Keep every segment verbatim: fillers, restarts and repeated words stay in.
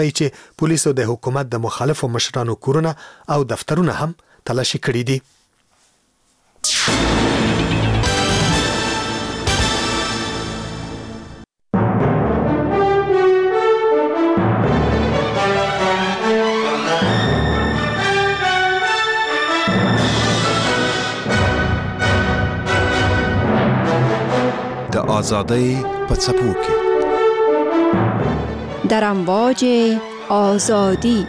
چې پولیسو د حکومت د مخالفو مشرانو کورونه او دفترونه هم تلاشي کړي دي. د آزادۍ په څپو کې در امواج آزادی.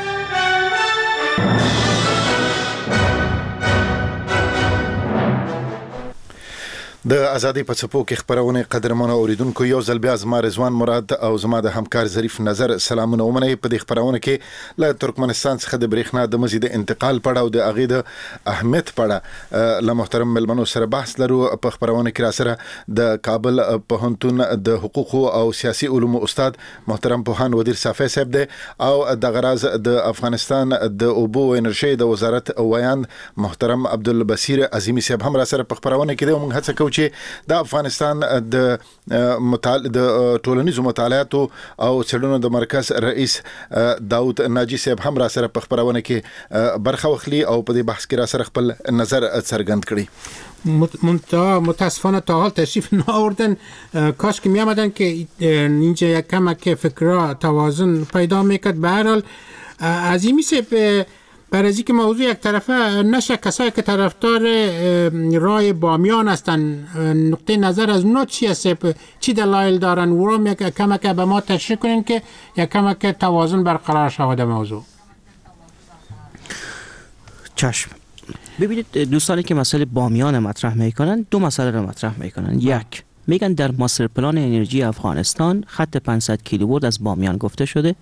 د ازادي په څپو کې خبرونه قدرمنو اوریدونکو یو ځل بیا زما رضوان مراد او زما د همکار ظریف نظر سلامونه ومنئ. په دې خبرونه کې له ترکمنستان څخه د برېښنا د مزید انتقال پړه او د اغې د اهمیت پړه له محترم ملمنو سره بحث لرو. په خبرونه کې را سره د کابل پوهنتون د حقوق او سیاسي علومو استاد محترم پوهان ودیر صافی صاحب دی او د غراز د افغانستان د اوبو او انرژي د وزارت ویاند محترم عبدالبصیر عظیمی صاحب هم را سره په خبرونه کې دی. موږ هڅه کوو چې د افغانستان د مطالعه د ټولنیزو مطالعاتو او څېړنو د مرکز رئیس داود ناجی صاحب هم را سره په خبرونه کې برخه واخلي او په دې بحث کې را سره خپل نظر څرګند کړي. متاسفانه تا حال تشریف نآوردن. کاش که می آمدن که اینجا یک کمک فکرها توازن پیدا میکرد. به هر حال عظیمی صاحب برای اینکه موضوع یک طرفه نشه، کسایی که طرفدار رای بامیان هستن نقطه نظر از اونا چی هست؟ چی دلایل دارن؟ او را کمک به ما تشریح کنین که یک کمک توازن برقرار شود موضوع. چشم. ببینید دوستانی که مسئله بامیان مطرح میکنن دو مسئله رو مطرح میکنن. یک، میگن در ماستر پلان انرژی افغانستان خط پانصد کیلووولت از بامیان گفته شده.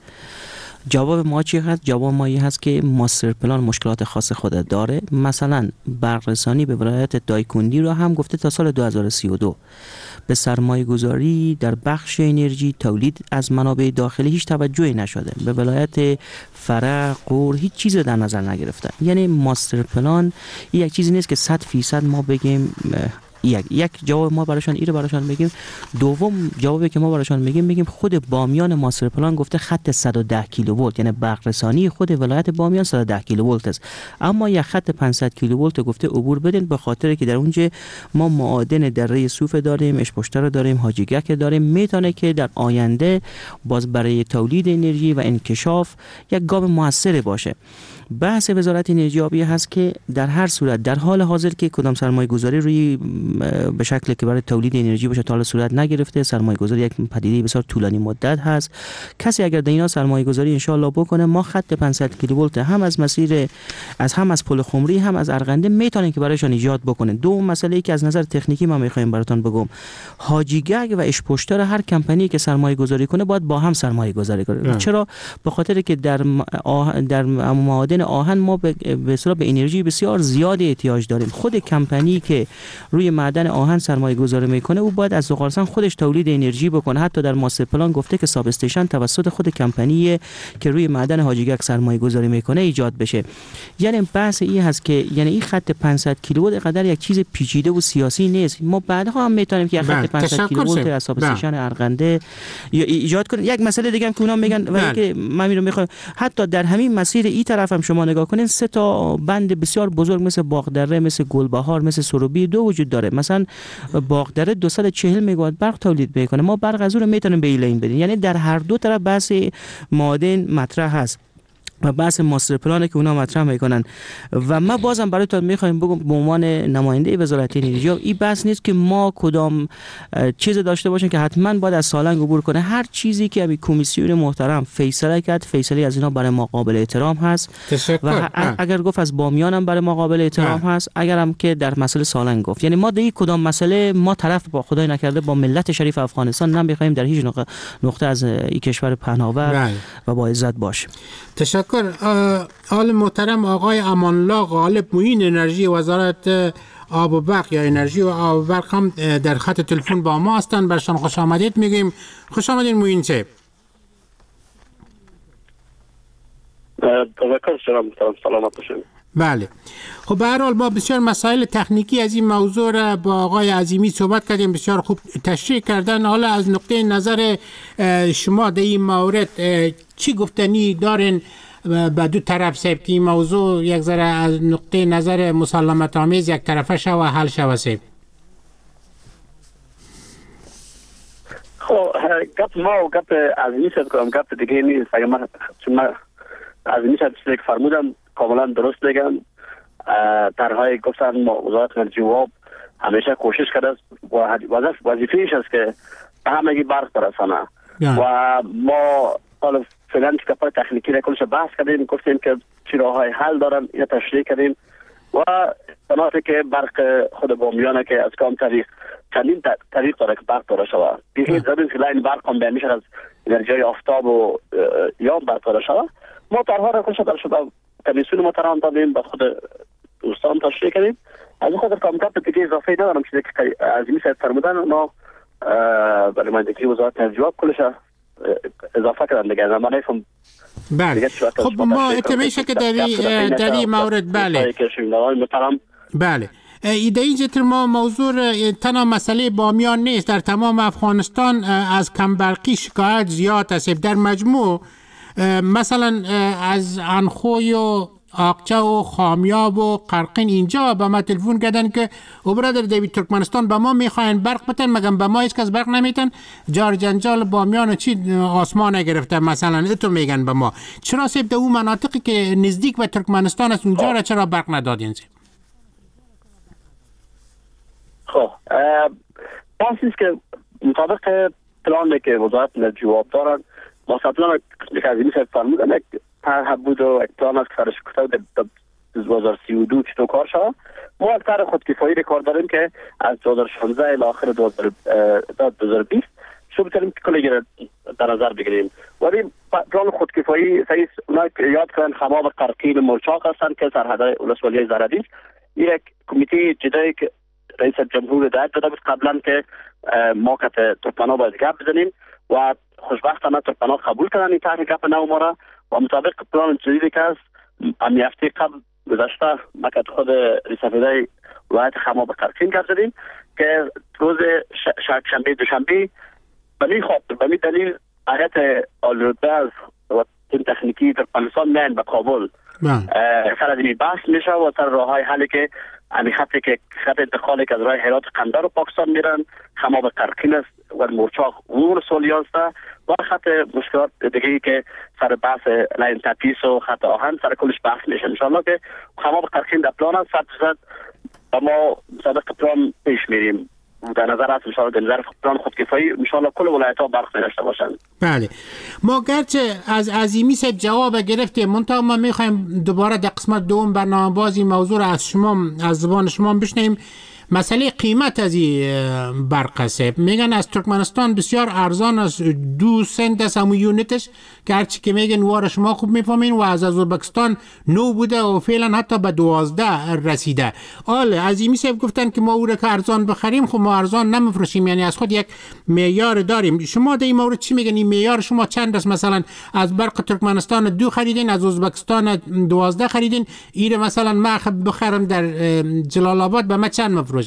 جواب ما چی هست؟ جواب ما این هست که ماستر پلان مشکلات خاص خود داره. مثلا برق رسانی به ولایت دایکندی رو هم گفته تا سال دو هزار و سی و دو به سرمایه گذاری در بخش انرژی تولید از منابع داخلی هیچ توجهی نشده. به ولایت فرع، قور هیچ چیز در نظر نگرفتن. یعنی ماستر پلان یک چیزی نیست که صد فیصد ما بگیم. یک یک جواب ما براشون ایره براشون میگیم. دوم جوابی که ما براشون میگیم میگیم خود بامیان ماستر پلان گفته خط صد و ده کیلووولت، یعنی برق رسانی خود ولایت بامیان صد و ده کیلووولت است، اما یک خط پانصد کیلووولت گفته عبور بدین، به خاطر که در اونجا ما معادن دره صوف داریم، اشپشتر داریم، حاجیگک داریم، میتونه که در آینده باز برای تولید انرژی و انکشاف یک گام موثر باشه. بحث وزارت انرژی آبی هست که در هر صورت در حال حاضر که کدام سرمایه گذاری روی به شکلی که برای تولید انرژی باشه تا حالا صورت نگرفته. سرمایه گذاری یک پدیده بسیار طولانی مدت هست. کسی اگر در اینا سرمایه گذاری ان شاء الله بکنه، ما خط پانصد کیلووولت هم از مسیر از هم از پل خمری هم از ارغنده میتونیم که برایشان ایجاد بکنه. دو مسئله ای که از نظر تکنیکی ما میخوایم براتون بگم، حاجیگک و اشپشتر هر کمپانی که سرمایه گذاری کنه باید با هم سرمایه گذاری کنه. چرا؟ به خاطر که در آه... در معادن آهن ما به اصطلاح به انرژی بسیار زیادی احتیاج داریم. خود کمپانی که روی معدن آهن سرمایه گذاری میکنه او باید از زغالسنگ خودش تولید انرژی بکنه. حتی در ماستر پلان گفته که ساب استیشن توسط خود کمپانی که روی معدن حاجیگک سرمایه گذاری میکنه ایجاد بشه. یعنی بحث این هست که یعنی این خط پانصد کیلووولت قدر یک چیز پیچیده و سیاسی نیست. ما بعدها هم میتونیم که خط پانصد کیلووولت از ساب استیشن ارغنده ایجاد کنیم. یک مسئله دیگه هم که اونا میگن ولی که من میرم میخوام حتی در همین مسیر این طرف هم شما نگاه کنین، سه تا بند بسیار بزرگ مثل باغدره، مثل گلبهار، مثل سروبی دو وجود داره. مثلا باغدره دویست و چهل مگاوات برق تولید میکنه، ما برق از اون رو میتونیم به این لین بدیم. یعنی در هر دو طرف بحث معادن مطرح هست و بحث ماستر پلانه که اونا مطرح میکنن. و ما بازم براتون میخوایم بگم به عنوان نماینده وزارت انرژی این بحث نیست که ما کدام چیز داشته باشیم که حتما باید از سالنگ عبور کنه. هر چیزی که همین کمیسیون محترم فیصله کرد، فیصله از اینا برای ما قابل احترام هست. و اگر گفت از بامیان هم برای ما قابل احترام هست، اگر هم که در مسئله سالنگ گفت، یعنی ما در کدام مسئله ما طرف با خدای نکرده با ملت شریف افغانستان نمیخوایم در هیچ نقطه از این کشور پهناور و با عزت باشیم. تشکر. آل محترم آقای امان الله غالب، معین انرژی وزارت آب و برق یا انرژی و آب و برق هم در خط تلفن با ما هستند. برشان خوش آمدید میگیم. خوش آمدید معین صاحب. تشکر سلام سلامت باشید. بله. خب به هر حال ما بسیار مسائل تکنیکی از این موضوع را با آقای عظیمی صحبت کردیم، بسیار خوب تشریح کردن. حالا از نقطه نظر شما در این مورد چی گفتنی دارین به دو طرف سیب که این موضوع یک ذره از نقطه نظر مسالمت آمیز یک طرفه شو و حل شو سیب؟ خب گپ ما و گپ از این شد کنم گپ دیگه نیست. اگر من چون من از این شد چیزی که فرمودم کاملا درست بگم. طرحهای گفتن وزارت انرژی و آب همیشه کوشش کرده و وظیفه‌اش است که به همگی برق برسانه و ما حالا فعلا که کپای تکنیکی را کلش بحث کردیم، گفتیم که چی راههای حل دارن یا تشریح کردیم و تناطی که برق خود بامیانه که از کام طریق چندین طریق داره که برق داره شود بیخیر زمین که لاین برق هم بیمیشه از انرژی آفتاب و یا برق داره شود. ما طرحها را کلش در شده کمیسیون محترم دادیم به خود دوستان تشریح کردیم. از خاطر کامکت دیگه اضافه ندارم چیزی که از این سایت فرمودن اونا برای مندگی وزارت انرژی و آب کلش اضافه کردن دیگه. من نفهم. بله خب ما اطمینان که در در این مورد بله بله ایده اینجا ما موضوع تنها مسئله بامیان نیست، در تمام افغانستان از کمبرقی شکایت زیاد است. در مجموع مثلا از انخوی و آقچه و خامیاب و قرقین اینجا به ما تلفن کردن که او برادر دوی ترکمنستان به ما میخواین برق بتن، مگم به ما هیچ کس برق نمیتن. جار جنجال بامیان چی آسمان گرفته مثلا اتو میگن به ما. چرا سیب در اون مناطقی که نزدیک به ترکمنستان است اونجا را چرا برق ندادین سیب؟ خب بحثیست که مطابق پلانی که وزارت انرژی و آب دارن ما پلان که از این سیب فرمودن یک طرح بود و یک پلان است که سرش کتا در دو هزار و سی و دو چطور کار شد. ما یک طرح خودکفایی را کار داریم که از دو هزار و شانزده الی آخر دو هزار و بیست شو بتونیم که کلی در نظر بگیریم. ولی پلان خودکفایی سعی اونا یاد کردن خماب قرقین مرچاق هستند که سرحدهای ولسوالی زرادیست. یک کمیته جدایی که رئیس جمهور هدایت داده بود قبلا که ما که ترکمن‌ها باید گپ بزنیم و خوشبختانه ترکمن‌ها قبول کردن این طرح گپ نو ما را و مطابق پلان جدیدی که است امی هفته قبل گذشته ما که خود رئیس هدایت ولایت خماب قرقین گپ زدیم که روز شنبه دوشنبه به می خاطر به می دلیل هیئت عالی‌رتبه از و تیم تکنیکی ترکمنستان میان به کابل سر از این بحث میشه و سر راههای حلی که امی خطی که خط انتقالی که از راه هرات قندار و پاکستان میرن خماب قرقین است و مرچاق اون سولی است و خط مشکلات دیگه که سر بحث لاین تپیس و خط آهن سر کلش بحث میشه. انشاءالله که خماب قرقین در پلان است صد درصد و ما صدق پلان پیش میریم در نظر است انشاءالله در نظر پلان خودکفایی انشاءالله کل ولایت‌ها برق داشته باشند. بله ما گرچه از عظیمی صاحب جواب گرفتیم منتها ما میخوایم دوباره در قسمت دوم برنامه بازی موضوع را از شما از زبان شما بشنیم. مسئله قیمت از این برق است. میگن از ترکمنستان بسیار ارزان است، دو سنت است همون یونیتش که هرچی که میگن وار شما خوب میفهمین و از ازربایجان نو بوده و فعلا حتی به دوازده رسیده. حال عظیمی صاحب گفتن که ما او را که ارزان بخریم خب ما ارزان نمیفروشیم، یعنی از خود یک معیار داریم. شما در این مورد چی میگن؟ این معیار شما چند است؟ مثلا از برق ترکمنستان دو خریدین، از ازبکستان دوازده خریدین، این مثلا ما بخرم در جلال آباد به ما چند مفروشین؟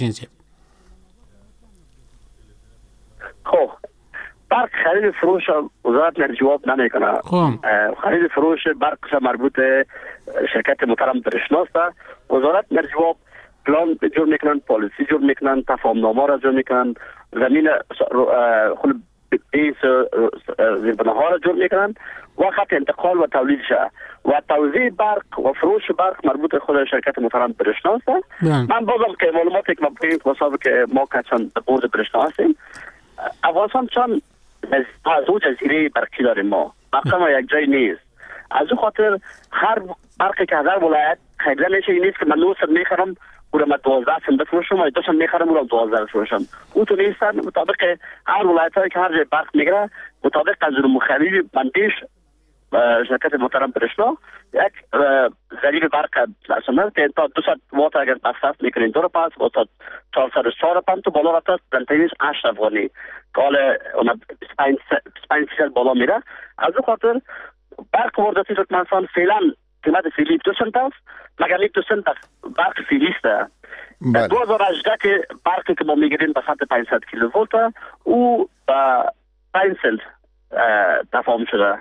خب برق خرید فروش وزارت انرژی و آب نمیکنه. خرید فروش برق مربوط شرکت محترم برشناست. وزارت انرژی و آب پلان جور میکنن، پالیسی جور میکنن، تفاهمنامه را جور میکنن، زمین خود بیس زیربناها را جور میکنن و خط انتقال و تولیدش و توزیع برق و فروش برق مربوط خود شرکت محترم برشنا است. من بازم که معلوماتی که من واسه که ما که چند بورد برشنا هستیم افغانستان چند از او جزیره برقی داریم، ما برق ما یک جای نیست. از او خاطر هر برقی که هزار ولایت خریده میشه این نیست که من نوست میخرم او را من دوازده سن بفروشم و دوشم میخرم او را دوازده بفروشم. او تو نیستن. مطابق هر ولایت هایی که هر جای برق میگره مطابق قانون مخربی بندیش شرکت محترم برشنا یک ذریب برق لازمه که تا دویست وات اگر مصرف میکنین دو رو پس و تا چهارصد و چهار پنج تو بالا رفت دنتیویز هشت افغانی که حال بیست و پنج فیصد بالا میره. از او خاطر برق وارداتی ترکمنستان فعلا قیمت فعلی دو سنت است، مگر یک دو سنت برق فعلی است. در دو هزار و هجده که برقی که ما میگیریم به سطح پانصد کیلو ولت او با پنج سنت تفاهم شده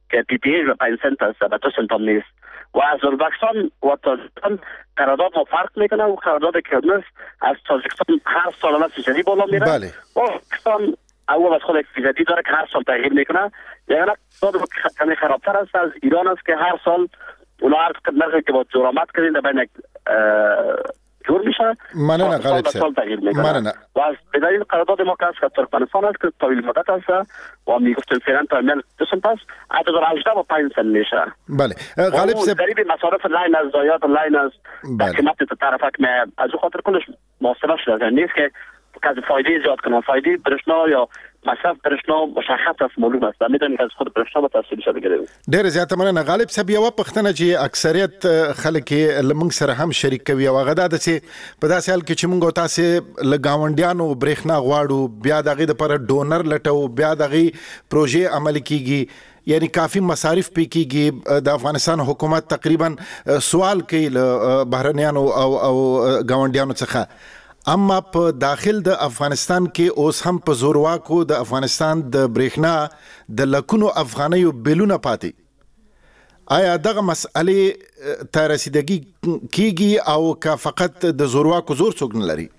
که پی پی ای به پنج سنت است به دو سنت هم نیست و از ازبکستان و تاجیکستان قرارداد ما فرق میکنه و قرارداد کرنس از تاجیکستان هر سال فیصدی بالا میره بله. و پاکستان اول از خود یک فیصدی داره که هر سال تغییر میکنه یعنی قرارداد کمی خرابتر است از ایران است که هر سال اونا هر نرخی که با جرامت کردین در بین جور میشه مننه غالب صاحب مننه و از بدلیل قرارداد ما که از ترکمنستان است که طویل مدت است و میگفتن فعلا تا میل دو سنت است از دو هزار و هجده با پنج سنت میشه بله غالب صاحب قریب مصارف لاین از زایات لاین از قیمت طرفک از او خاطر کلش محاسبه شده نیست که که از فایده زیاد کنن فایده برشنا یا مصرف برشنا مشخص است معلوم است و میدونید از خود برشنا به تفصیل شده بگیریم ډېر زیاته مننه غالب صاحب یو پښتنه چې اکثریت خلک لمنګ سره هم شریک کوي او غدا د چې په داسې حال کې چې موږ تاسو لګاونډیانو برېښنا غواړو بیا دغه د پر ډونر لټو بیا دغه پروژې عمل کیږي یعنی کافی مصارف پې کیږي د افغانستان حکومت تقریبا سوال کوي له بهرنیانو او او ګاونډیانو څخه اما په داخل د افغانستان کې اوس هم په زورواکو د افغانستان د برېښنا د لکونو افغانیو بلونه پاتې آیا دغه مسئلې ته رسیدګي کیږي او که فقط د زورواکو زور څوک نه لري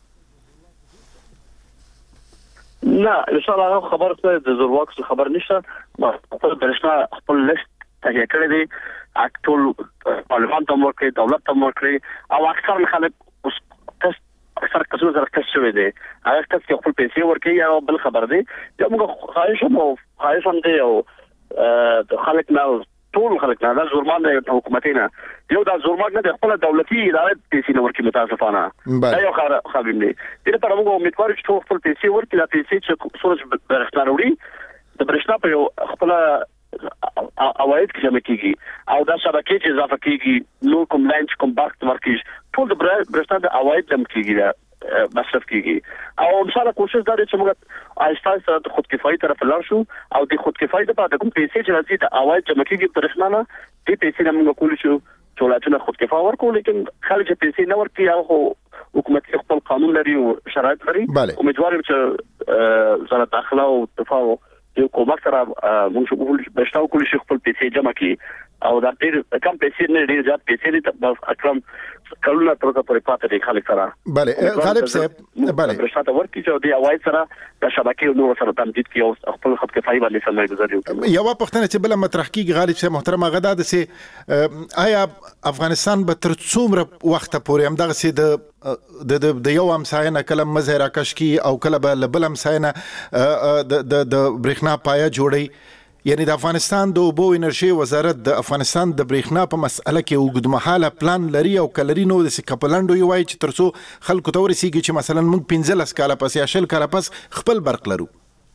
نه ان شاء الله خبر څه د زورواکو خبر نشته خپل برېښنا خپل لیست تهیه کړی دی ټول پارلمان ته ورکړي دولت ته ورکړي او اکثر خلک اکثر کسونه سره تاسو شوی دی هغه تاسو کې خپل پیسې ورکړي یا بل خبر دی یا موږ خواهش مو خواهش هم دی او د خلک نه ټول خلک نه د زورمان د حکومتینه یو د زورمان نه د خپل دولتي ادارې پیسې نه ورکړي متاسفانه دا یو خبر دی د پر موږ امیدوار چې ټول خپل پیسې ورکړي د پیسې چې سورج برښنا وروړي د برښنا په یو خپل اواید کې جمع کیږي او دا شبکې چې اضافه کیږي نو کوم لاین کوم برق ورکیږي ټول د برښنا د اواید جمع کیږي مصرف کیږي او ان شاء الله کوشش دا چې موږ آهسته د خود کفایي طرف لاړ شو او د خود کفایي لپاره کوم پیسې چې راځي د اواید جمع کیږي برښنا نه دې پیسې موږ کول شو ټولاتونه خود کفایي ورکو لیکن خلک پیسې نه ورکي او حکومت خپل قانون لري او شرایط لري امیدوار یم چې وزارت داخله او دفاع یو کومک سره موږ په بشتاو کولای شو خپل پیسې جمع کړي او دا ډېر کم پیسې نه ډېر زیات پیسې دي اکرم کلونه تر اوسه پورې پاتې دي خلک سره بله غالب صاحب بله برښنا ته ورکړي چې دی اواز سره د شبکې نور سره تمدید کړي او خپل خط کفایي باندې سمې گزاري وکړي یو پښتنه چې بل مطرح کیږي غالب صاحب محترم غدا د سي آیا افغانستان به تر څومره وخت پورې هم دغه سي د د د یو امساینه کلم مزهرا کشکی او کله بل بل امساینه د د برېښنا پایا جوړي یعنی د افغانستان د اوبو انرژي وزارت د افغانستان د برېښنا په مسأله کې اوږدمهاله پلان لري او کلري نو د سکپلندو یو وای چې ترڅو خلکو ته ورسیږي چې مثلا موږ پنځلس کاله پس یا شل کاله پس خپل برق لرو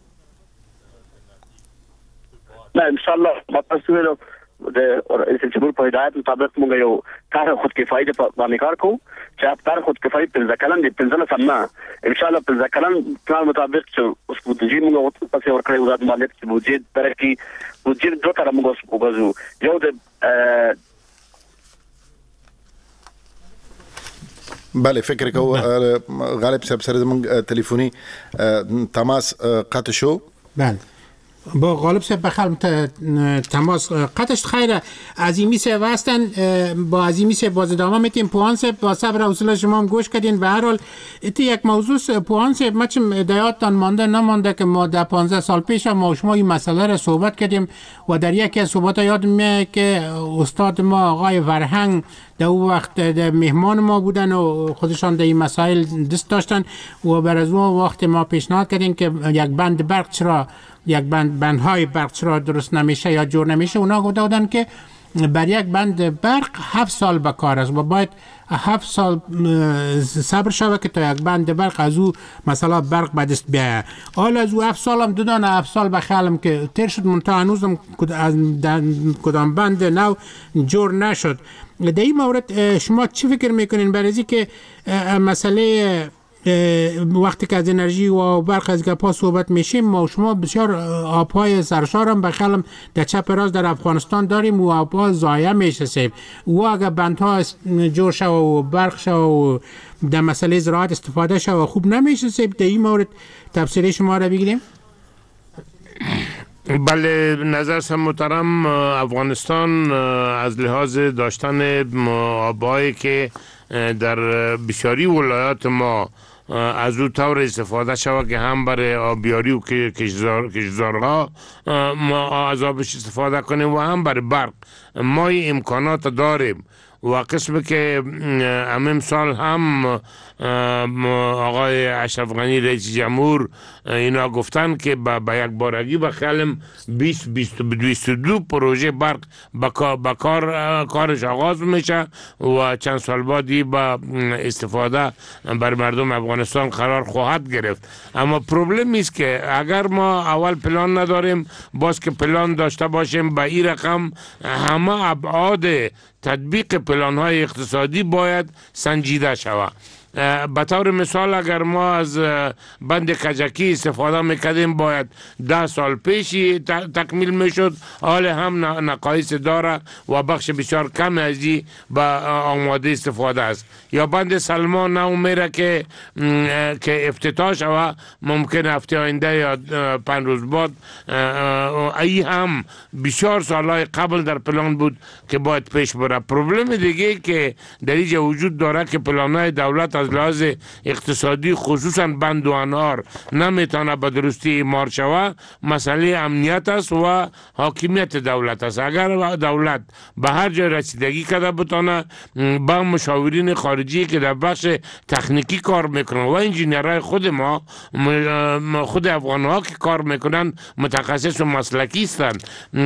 نه ان شاء الله ما تاسو ویلو د رئیس جمهور په هدایت مطابق موږ یو کار خود کفایي باندې کار کوو چې کار خود کفایي په ځکلن د پنځله سمنا ان شاء الله په ځکلن پلان مطابق چې اوس په دې موږ پسې ورکړی وزارت مالیات چې بودجه ترقی بودجه دوه کار موږ وګورو یو د بله فکر کو غالب صاحب سره زموږ تلیفوني تماس قطع شو بله با غالب صاحب بخلم تماس قطعش خیره عظیمی صاحب هستن با عظیمی صاحب باز ادامه میتیم پوهان صاحب با صبر حوصله شما هم گوش کردین به هر حال ایتی یک موضوع پوهان صاحب ما چم هدایاتتان مانده نمانده که ما در پانزده سال پیش ما شما این مسئله را صحبت کردیم و در یکی از صحبت یاد میاد که استاد ما آقای ورهنگ در اون وقت مهمان ما بودن و خودشان در این مسائل دست داشتن و بر از اون وقت ما پیشنهاد کردیم که یک بند برق چرا یک بند بندهای برق چرا درست نمیشه یا جور نمیشه اونا گفته بودن که بر یک بند برق هفت سال به کار است و باید هفت سال صبر شود که تا یک بند برق از او مثلا برق به دست بیاید. حالا از او هفت سال هم دادن هفت سال بخیالم که تیر شد منتها هنوزم کدام بند نو جور نشد. در این مورد شما چی فکر میکنین برای اینکه که مسئله وقتی که از انرژی و برق از گپا صحبت میشیم ما شما بسیار آبهای سرشار هم بخیالم در چپ راست در افغانستان داریم و آبها ضایع میشه سیب و اگر بندها جور شو و برق شو و در مسئله زراعت استفاده شو و خوب نمیشه سیب در این مورد تفسیر شما را بگیریم بله، نظر محترم، افغانستان از لحاظ داشتن آبایی که در بسیاری ولایات ما از او طور استفاده شود که هم برای آبیاری و کشتزارها ما از آبش استفاده کنیم و هم برای برق. ما این امکانات داریم و قسم که همین سال هم آقای اشرف غنی رئیس جمهور اینا گفتن که با یک بارگی به خیالم بیست بیست و دو پروژه برق با کار کارش آغاز میشه و چند سال بعدی با استفاده بر مردم افغانستان قرار خواهد گرفت. اما پروبلم است که اگر ما اول پلان نداریم، باز که پلان داشته باشیم به این رقم همه ابعاد تطبیق پلان های اقتصادی باید سنجیده شود. به طور مثال اگر ما از بند کجکی استفاده میکردیم باید ده سال پیشی تکمیل میشد، حال هم نقایص داره و بخش بسیار کم از این به آماده استفاده است. یا بند سلمان نو میره که که افتتاح شود، ممکن هفته آینده یا پنج روز بعد. ای هم بسیار سالهای قبل در پلان بود که باید پیش بره. پروبلم دیگه که در اینجا وجود داره که پلانهای دولت از لحاظ اقتصادی خصوصا بند و انهار نمیتونه به درستی اعمار شود، مسئله امنیت است و حاکمیت دولت است. اگر دولت به هر جای رسیدگی کرده بتونه با مشاورین خارجی که در بخش تکنیکی کار میکنن و انجینیرهای خود ما خود افغان ها که کار میکنن متخصص و مسلکی هستند،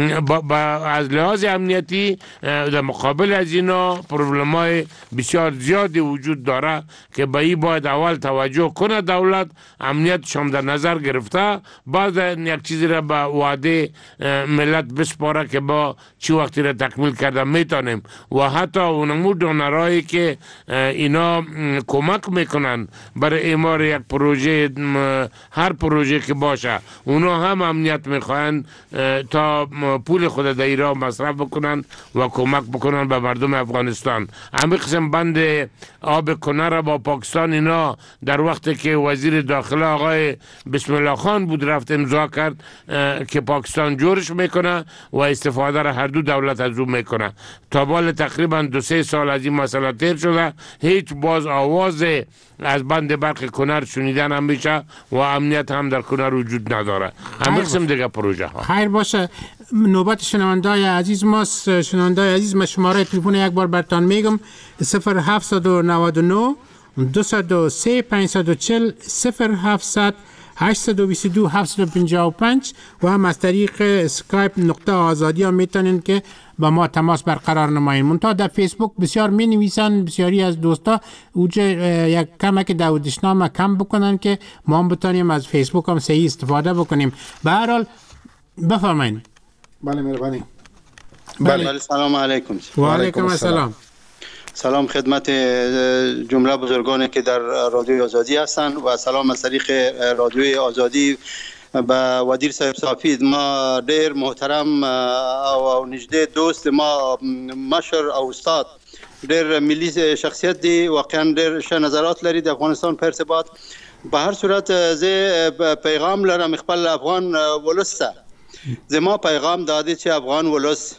از لحاظ امنیتی در مقابل از اینا پروبلم های بسیار زیادی وجود داره که به این باید اول توجه کنه دولت، امنیتش هم در نظر گرفته، بعد یک چیزی را به وعده ملت بسپاره که با چی وقتی را تکمیل کرده میتونیم. و حتی اونمو دونرهایی که اینا کمک میکنن برای اعمار یک پروژه، هر پروژه که باشه، اونا هم امنیت میخواین تا پول خود در ایران مصرف بکنن و کمک بکنن به مردم افغانستان. همین قسم بند آب کنه را با پاکستان اینا در وقتی که وزیر داخله آقای بسم الله خان بود رفت امضا کرد که پاکستان جورش میکنه و استفاده را هر دو دولت از او میکنه. تا بال تقریبا دو سه سال از این مسئله تیر شده، هیچ باز آواز از بند برق کنر شنیدن هم میشه و امنیت هم در کنر وجود نداره. همین قسم دیگه پروژه ها. خیر باشه، نوبت شنوندای عزیز ماست. شنوندای عزیز، من شماره تلفن یک بار براتون میگم: صفر هفت نه نه دو صفر سه پنج چهار صفر صفر هفتصد هشت دو دو هفت پنج پنج و هم از طریق اسکایپ نقطه آزادی ها میتونین که با ما تماس برقرار نمایین. منتها در فیسبوک بسیار می نویسن بسیاری از دوستا اوجه یک کمک دعوتشنامه کم بکنن که ما هم بتانیم از فیسبوک هم صحیح استفاده بکنیم. به هر حال بفرمایین. بله مهربانی. بله سلام علیکم. و علیکم السلام. سلام خدمت جمله بزرگانی که در رادیوی آزادی هستند و سلام از طریق رادیوی آزادی به ودیر صاحب صافی. ما ډیر محترم او نږدې دوست ما مشر او استاد ډیر ملي شخصیت دی، واقعا ډیر ښه نظرات لري د افغانستان په ارتباط. به هر صورت زه پیغام لرم خپل افغان ولس ته. زما پیغام دادی چې افغان ولس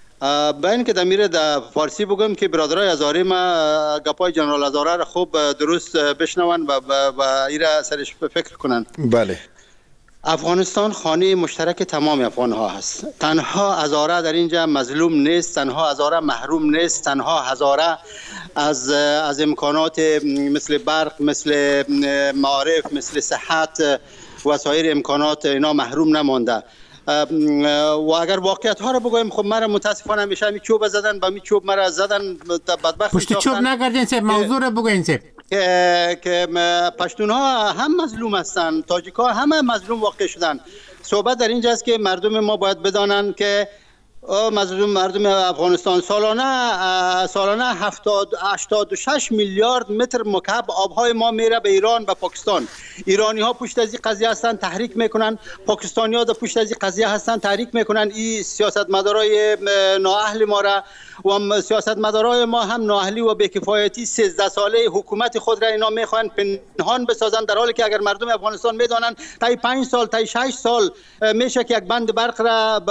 با اینکه دمیره در فارسی بگم که برادرای هزاره ما گپای جنرال هزاره را خوب درست بشنون و و ایرا سرش فکر کنن. بله. افغانستان خانه مشترک تمام افغان ها هست. تنها هزاره در اینجا مظلوم نیست، تنها هزاره محروم نیست، تنها هزاره از از امکانات مثل برق، مثل معارف، مثل صحت و سایر امکانات اینا محروم نمانده. و اگر واقعیت ها رو بگویم، خب مرا متاسفانه همیشه همی چوب زدن، با می چوب مرا زدن، بدبخت پشت چوب نگردین سه موضوع رو بگوین سه که که پشتون ها هم مظلوم هستن، تاجیک ها هم مظلوم واقع شدن. صحبت در اینجاست که مردم ما باید بدانن که مظلوم مردم افغانستان سالانه سالانه هفتاد هشتاد و شش میلیارد متر مکعب آبهای ما میره به ایران و پاکستان. ایرانی ها پشت از این قضیه هستن، تحریک میکنن. پاکستانی ها در پشت از این قضیه هستن، تحریک میکنن. این سیاستمدارای نااهل ما را و سیاستمدارای ما هم نااهلی و بی‌کفایتی سیزده ساله حکومت خود را اینا میخوان پنهان بسازند، در حالی که اگر مردم افغانستان میدانند تا پنج سال تا شش سال میشه که یک بند برق را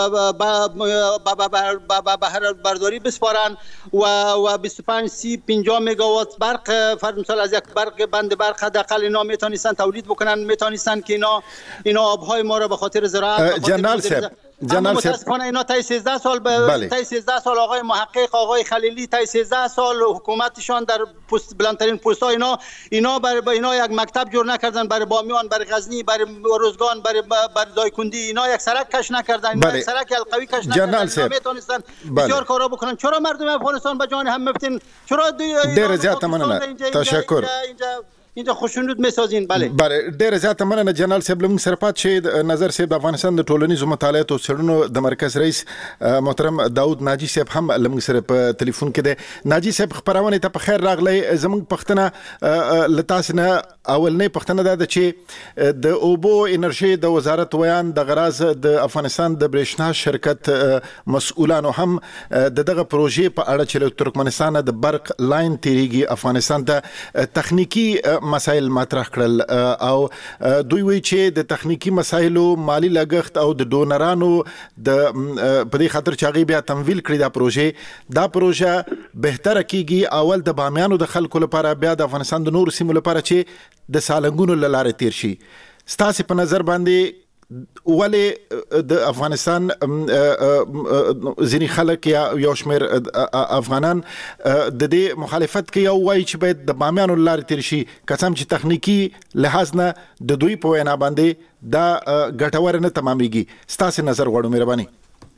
برداری بسپارند و و بیست و پنج سی پنجاه مگاوات برق فرض مثال از یک برق بند برق حداقل اینا میتونستن تولید بکنن، میتونستن که اینا اینا آبهای ما را به خاطر زراعت جنرال صاحب جنرال متاسفانه اینا تا سیزده سال به تا سیزده سال آقای محقق آقای خلیلی تا سیزده سال حکومتشان در پست بلندترین پست ها اینا اینا برای اینا یک مکتب جور نکردن، برای بامیان، برای غزنی، برای روزگان، برای برای دایکندی اینا یک سرک کش نکردن، اینا یک سرک القوی کش نکردن، میتونستن بسیار کارا بکنن. چرا مردم افغانستان به جان هم مفتین؟ چرا ډیر زیات مننه، تشکر. اینجا خوشنود میسازین. بله بله ډیر زیات مننه جنرال صاحب. لمون سره پات شه نظر صاحب د افغانستان د ټولنیزو مطالعاتو او څېړنو د مرکز رئیس محترم داود ناجی صاحب هم لمون سره په ټلیفون کې دی. ناجی صاحب خبرونه ته په خیر راغلی. زموږ پښتنه لتاسنه اولنې پښتنه ده چې د اوبو انرژي د وزارت ویان د غراز د افغانستان د برېښنا شرکت مسؤلانو هم د دغه پروژې په اړه چې ترکمنستان د برق لاین تیریږي افغانستان ته تخنیکی مسایل مطرح کړل او دوی وی چې د تخنیکی مسایلو مالی لګښت او د ډونرانو د په دې خاطر چې هغه بیا تمویل کړی دا پروژې دا پروژه بهتره کیږي اول د بامیانو د خلکو لپاره بیا د افغانستان د نور سیمو لپاره چې د سالنګونو لاره تیر شي. ستاسو په نظر باندې ولې د افغانستان ځینې خلک یا یو شمېر افغانان د دې مخالفت کوي او وایي چې باید د بامیانو لارې تیر شي که څه هم چې تخنیکي لحاظ نه د دوی په وینا باندې دا ګټور نه تمامیږي. ستاسو نظر غواړو مهرباني.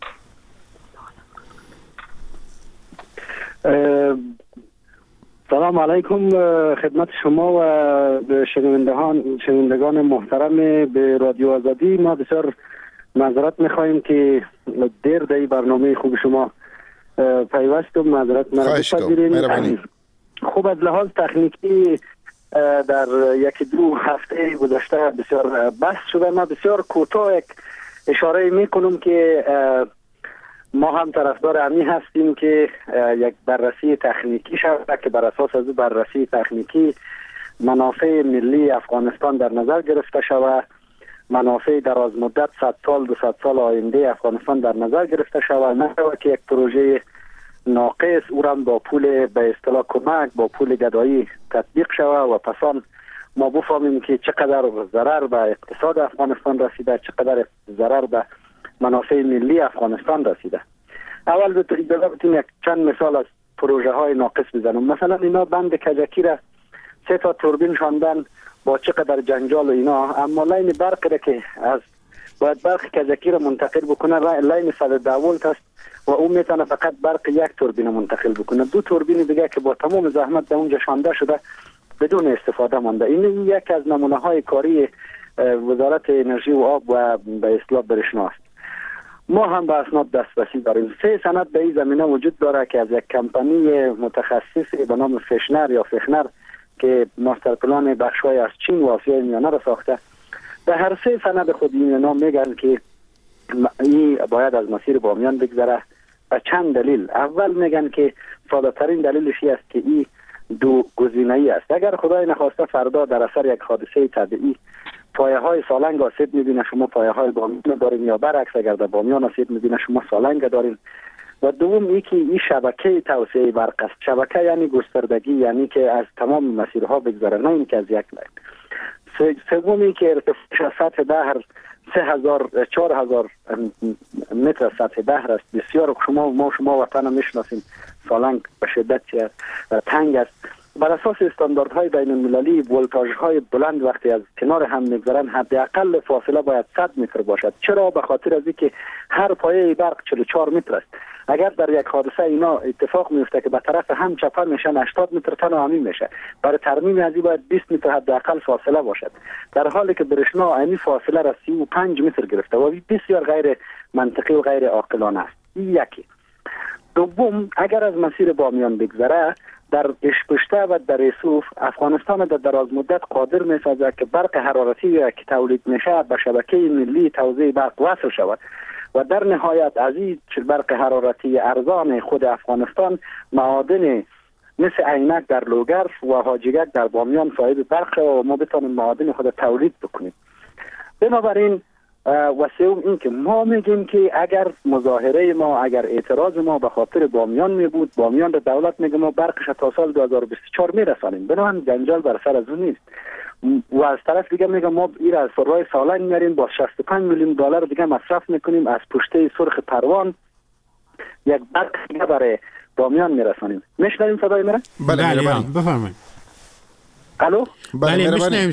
سلام علیکم خدمت شما و شنوندگان شنوندگان محترم به رادیو آزادی. ما بسیار معذرت میخواهیم که دیر در برنامه خوب شما پیوستم، معذرت مرا بپذیرید. خوب از لحاظ تکنیکی در یکی دو هفته گذشته بسیار بحث شده. ما بسیار کوتاه یک اشاره میکنم که ما هم طرفدار امی هستیم که یک بررسی تکنیکی شود که بر اساس از بررسی تکنیکی منافع ملی افغانستان در نظر گرفته شود، منافع دراز مدت صد سال دو صد سال آینده افغانستان در نظر گرفته شود، نه که یک پروژه ناقص او را با پول به اصطلاح کمک با پول گدایی تطبیق شود و پسان ما بفهمیم که چقدر ضرر به اقتصاد افغانستان رسیده، چقدر ضرر به منافع ملی افغانستان رسیده. اول به اجازه بدین یک چند مثال از پروژه های ناقص بزنم. مثلا اینا بند کجکی را سه تا توربین شاندن با چقدر جنجال و اینا، اما لاین برق را که از باید برق کجکی را منتقل بکنه لاین صد و ده ولت است و اون میتونه فقط برق یک توربین منتقل بکنه. دو توربین دیگه که با تمام زحمت در اونجا شانده شده بدون استفاده مانده. این یک از نمونه های کاری وزارت انرژی و آب و به اصطلاح برشنا است. ما هم به اسناد دسترسی داریم. سه سند به این زمینه وجود داره که از یک کمپانی متخصصی به نام فشنر یا فخنر که ماستر پلان بخش‌های از چین و آسیای میانه را ساخته. به هر سه سند خود اینا میگن که این باید از مسیر بامیان بگذره و چند دلیل. اول میگن که ساده ترین دلیلش است که این دو گزینه‌ای است. اگر خدای نخواسته فردا در اثر یک حادثه طبیعی پایه های سالنگ آسیب میبینه شما پایه های بامیان دارین، یا برعکس اگر در بامیان آسیب میبینه شما سالنگ دارین. و دوم یکی این شبکه توسعه برق است. شبکه یعنی گستردگی، یعنی که از تمام مسیرها بگذره، نه اینکه از یک لاین. سومی که ارتفاعش از سطح بحر سه هزار چهار هزار متر از سطح بحر است. بسیار شما ما شما وطن میشناسیم سالنگ به شدت تنگ است. بر اساس استانداردهای بین المللی ولتاژهای بلند وقتی از کنار هم میگذرن حداقل فاصله باید صد متر باشد. چرا؟ به خاطر از اینکه هر پایه برق چهل و چهار متر است. اگر در یک حادثه اینا اتفاق میفته که به طرف هم چپه میشن هشتاد متر تنها همین میشه. برای ترمیم از این باید بیست متر حداقل فاصله باشد، در حالی که برشنا این فاصله را سی و پنج متر گرفته و بسیار غیر منطقی و غیر عاقلانه است. یکی. دوم، اگر از مسیر بامیان بگذره در اشپشته و در رسوف افغانستان در دراز مدت قادر می‌سازد که برق حرارتی که تولید میشه به شبکه ملی توزیع برق وصل شود و در نهایت از این برق حرارتی ارزان خود افغانستان معادن مثل عینک در لوگرف و حاجیگک در بامیان صاحب برق و ما بتانیم معادن خود تولید بکنیم. بنابراین و سوم این که ما میگیم که اگر مظاهره ما، اگر اعتراض ما به خاطر بامیان می بود، بامیان به دولت میگه ما برقش تا سال دو هزار و بیست و چهار میرسانیم، بنابراین جنجال بر سر از اون نیست. و از طرف دیگه میگه ما این از راه سالنگ میاریم با شصت و پنج میلیون دلار دیگه مصرف میکنیم، از پشته سرخ پروان یک برق دیگه برای بامیان میرسانیم. میشنویم صدای میره؟ بله بفرمایید. الو؟ بله میشنویم.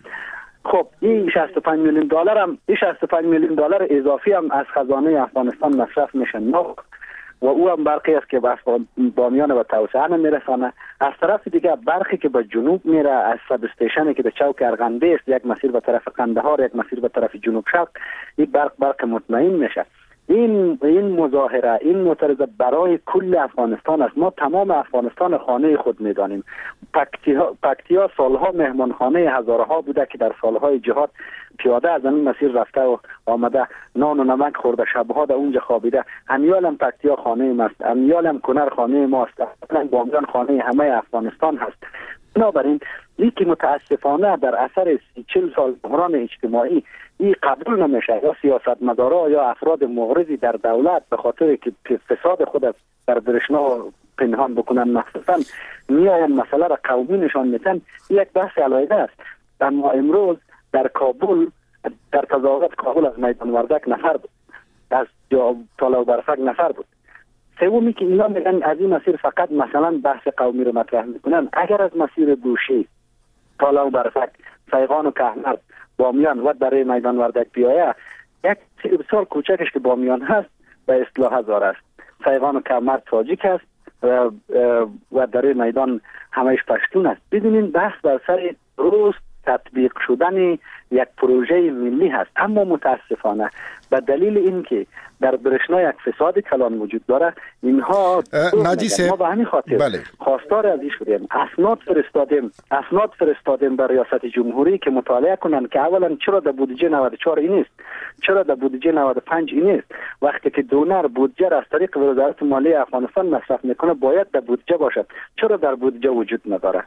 خب این شصت و پنج میلیون دلار هم این شصت و پنج میلیون دلار اضافی هم از خزانه افغانستان مصرف میشه نه و او هم برقی است که به بامیان و توسعه نمیرسانه. از طرف دیگه برقی که به جنوب میره از سب استیشنی که به چوک ارغنده است، یک مسیر به طرف قندهار، یک مسیر به طرف جنوب شرق، این برق برق مطمئن میشه. این این مظاهره، این معترضه برای کل افغانستان است. ما تمام افغانستان خانه خود میدانیم. پکتیا پکتیا سالها مهمانخانه هزارها بوده که در سالهای جهاد پیاده از این مسیر رفته و آمده، نان و نمک خورده، شبها در اونجا خوابیده. امیال هم پکتیا خانه ماست، امیال هم کنر خانه ماست، بامیان خانه همه افغانستان هست. بنابراین این که متاسفانه در اثر سی چل سال بحران اجتماعی این قبول نمیشه، یا سیاستمدارا یا افراد مغرضی در دولت به خاطر که فساد خود در برشنا پنهان بکنن مخصوصا میاین مسئله را قومی نشان میتن، یک بحث علیحده است. اما امروز در کابل، در تظاهرات کابل از میدان وردک نفر بود، از طالع برفک نفر بود. سومی که اینا میگن از این مسیر فقط مثلا بحث قومی رو مطرح میکنن. اگر از مسیر بوشی، طالع برفک، فیغان و کهمر، بامیان و در میدان وردک بیایه، یک مسیر بسیار کوچکش که بامیان هست به اصطلاح هزار است، فیغان و کهمر تاجیک است و, و در میدان همهش پشتون است. بدونین بحث بر سر روز تطبیق شدن یک پروژه ملی هست. اما متاسفانه به دلیل اینکه در برشنا یک فساد کلان وجود داره، اینها ما به همین خاطر بله. خواستار از این شدیم، اسناد فرستادیم اسناد فرستادیم به ریاست جمهوری که مطالعه کنن که اولا چرا در بودجه نود و چهار این است، چرا در بودجه نود و پنج این است. وقتی که دونر بودجه را از طریق وزارت مالیه افغانستان مصرف میکنه باید در بودجه باشد، چرا در بودجه وجود نداره؟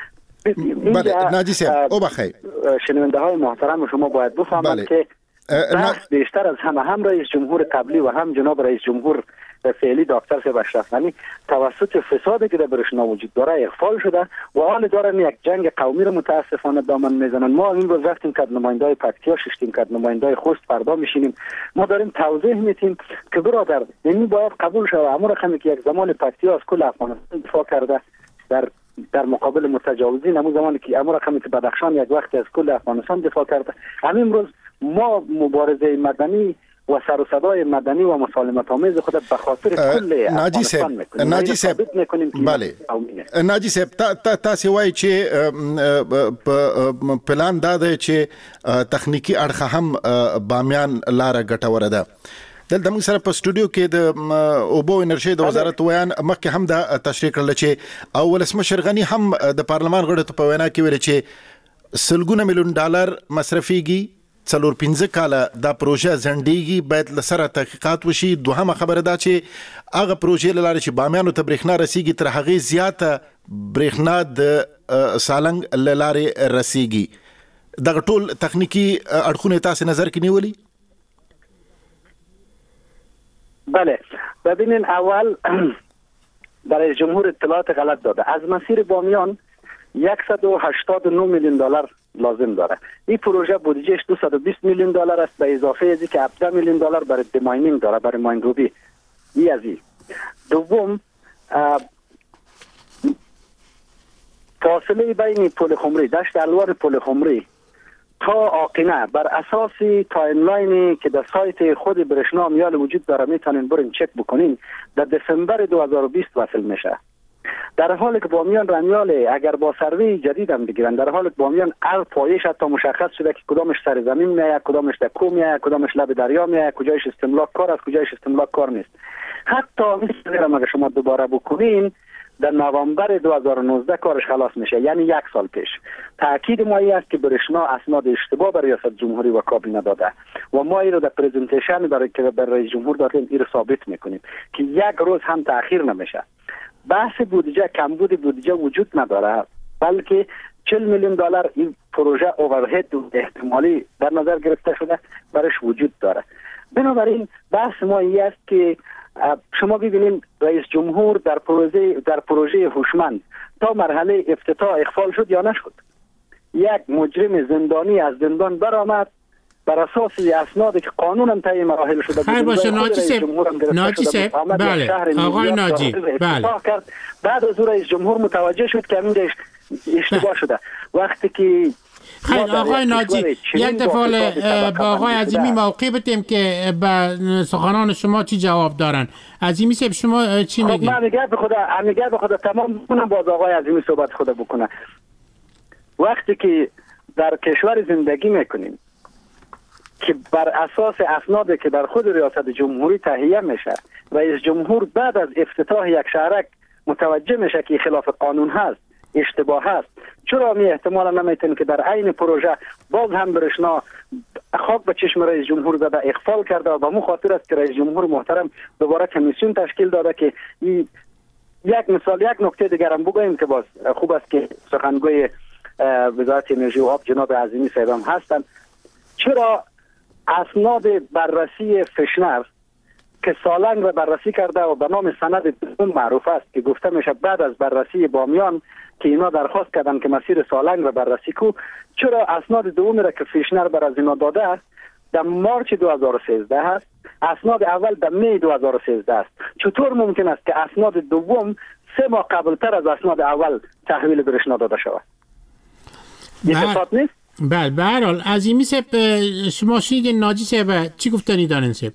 بله ناجی صاحب او بخیر، شنونده های محترم شما باید بفهمند بله. که بحث بیشتر از همه هم رئیس جمهور قبلی و هم جناب رئیس جمهور فعلی دکتر صاحب اشرف غنی توسط فسادی که در برشنا وجود داره اغفال شده و حال دارن یک جنگ قومی رو متاسفانه دامن میزنن. ما این روز رفتیم که نمایندای پکتیا ششتیم که نمایندای خوست فردا میشینیم، ما داریم توضیح میدیم که برادر این باید قبول شود. امور رقمی که یک زمان پکتیا از کل افغانستان دفاع کرده در در مقابل متجاوزین، همون زمانی که امور رقمی که بدخشان یک وقت از کل افغانستان دفاع کرده، همین امروز ما مبارزه مدنی و سر و صدای مدنی و مسالمت آمیز خود به خاطر کل افغانستان میکنیم. ناجی صاحب بله ناجی صاحب تا تاسو وایي چې پلان دا دی چې تخنیکی اړخ هم بامیان لاره ګټوره ده. دلته موږ سره په سټوډیو کې د اوبو انرژي د وزارت ویان مخکې هم دا تشریح کړل چې اول ولسمشر غني هم د پارلمان غړو ته په وینا کې ویل چې سلګونه میلیون ډالر مصرفيږي، څلور پنځه کاله دا پروژه ځنډيږي، باید لسره تحقیقات وشي. دوهمه خبره دا چې هغه پروژې لاره چې بامیانو ته برېښنا رسیږي تر هغه زیاته برېښنا د سالنګ لاره رسیږي. دا ټول تخنیکی اړخونه تاسو نظر کې نیولي؟ بله ببینین، اول برای جمهور اطلاعات غلط داده. از مسیر بامیان صد و هشتاد و نه میلیون دلار لازم داره. این پروژه بودجهش دویست و بیست میلیون دلار است به اضافه ازی که هفده میلیون دلار برای دماینینگ داره، برای ماینروبی. این از این. دوم فاصله بین پل خمری، دشت الوار پل خمری تا آقینه بر اساس تایملاینی که در سایت خود برشنا میال وجود داره، میتونین برین چک بکنین، در دسامبر دو هزار و بیست وصل میشه. در حالی که بامیان رمیال اگر با سروی جدید هم بگیرن، در حالی که بامیان هر پایش حتی مشخص شده که کدامش سر زمین میاد، کدامش در کوه میاد، کدامش لب دریا میاد، کجایش استملاک کار است، کجایش استملاک کار نیست. حتی مثل اگر شما دوباره بکنین در نوامبر دو هزار و نوزده کارش خلاص میشه، یعنی یک سال پیش. تاکید ما این است که برشنا اسناد اشتباه برای ریاست جمهوری و کابینه داده و ما این رو در پرزنتیشن برای که برای رئیس جمهور دادیم این رو ثابت میکنیم که یک روز هم تاخیر نمیشه. بحث بودجه، کمبود بودجه وجود نداره، بلکه چهل میلیون دلار این پروژه اوورهد احتمالی در نظر گرفته شده برش وجود داره. بنابراین بحث ما این است که شما ببینید رئیس جمهور در پروژه در پروژه هوشمند تا مرحله افتتاح اخفال شد یا نشد. یک مجرم زندانی از زندان برآمد بر اساس اسنادی که قانونا طی مراحل شده. خیر باشه ناجی صاحب، ناجی صاحب، بله آقای ناجی، بله. بعد از رئیس جمهور متوجه شد که این اشتباه شده. وقتی که خیر آقای ناجی یک دفعه با آقای عظیمی موقع بدیم که به سخنان شما چی جواب دارن. عظیمی صاحب شما چی میگید؟ من میگم به خدا میگم به خدا تمام کنم باز آقای عظیمی صحبت خدا بکنه. وقتی که در کشور زندگی میکنیم که بر اساس اسنادی که در خود ریاست جمهوری تهیه میشه، رئیس جمهور بعد از افتتاح یک شهرک متوجه میشه که خلاف قانون هست، اشتباه هست، چرا می احتمالا نمیتونه که در عین پروژه باز هم برشنا خاک به چشم رئیس جمهور زده اخفال کرده و به مو خاطر است که رئیس جمهور محترم دوباره کمیسیون تشکیل داده که این یک مثال. یک نکته دیگر هم بگویم که باز خوب است که سخنگوی وزارت انرژی و آب جناب عظیمی صاحب هم هستند. چرا اسناد بررسی فشنر که سالنگ را بررسی کرده و به نام سند دوم معروف است که گفته میشه بعد از بررسی بامیان که اینا درخواست کردن که مسیر سالنگ را بررسی کو، چرا اسناد دومی را که فیشنر بر از اینا داده در مارچ دو هزار و سیزده هست، اسناد اول در می دو هزار و سیزده است؟ چطور ممکن است که اسناد دوم سه ماه قبلتر از اسناد اول تحویل برشنا داده شود؟ اتفاق نیست؟ بله به هر حال عظیمی صاحب شما شنیدین ناجی صاحب چی گفتنی دارین صاحب؟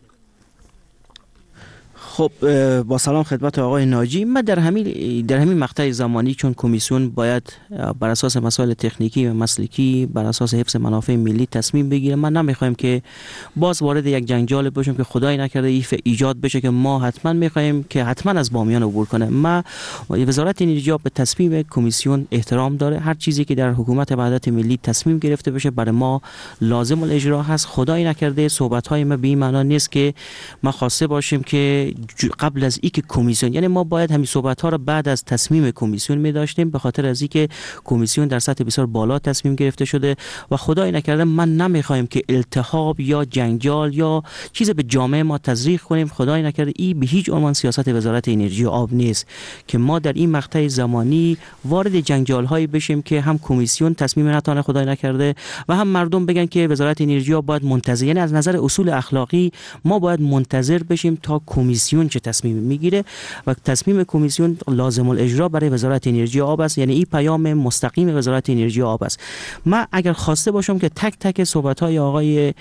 خب با سلام خدمت آقای ناجی. من در همین در همین مقطع زمانی چون کمیسیون باید بر اساس مسائل تکنیکی و مسلکی بر اساس حفظ منافع ملی تصمیم بگیره، من نمیخوایم که باز وارد یک جنجال بشیم که خدای نکرده ایف ایجاد بشه که ما حتما میخوایم که حتما از بامیان عبور کنه. ما وزارت انرژی به تصمیم کمیسیون احترام داره. هر چیزی که در حکومت وحدت ملی تصمیم گرفته بشه برای ما لازم الاجرا هست. خدای نکرده صحبت های ما به این معنا نیست که ما خواسته باشیم که قبل از اینکه کمیسیون، یعنی ما باید همین صحبت ها را بعد از تصمیم کمیسیون می داشتیم، به خاطر از اینکه کمیسیون در سطح بسیار بالا تصمیم گرفته شده و خدای نکرده من نمیخوایم که التهاب یا جنجال یا چیز به جامعه ما تزریق کنیم. خدای نکرده این به هیچ عنوان سیاست وزارت انرژی و آب نیست که ما در این مقطع زمانی وارد جنجال هایی بشیم که هم کمیسیون تصمیم نتونه خدای نکرده و هم مردم بگن که وزارت انرژی و آب باید منتظر، یعنی از نظر اصول اخلاقی ما باید منتظر بشیم تا کمیسیون چه تصمیم میگیره و تصمیم کمیسیون لازم الاجرا برای وزارت انرژی و آب است، یعنی این پیام مستقیم وزارت انرژی و آب است. من اگر خواسته باشم که تک تک صحبت های آقای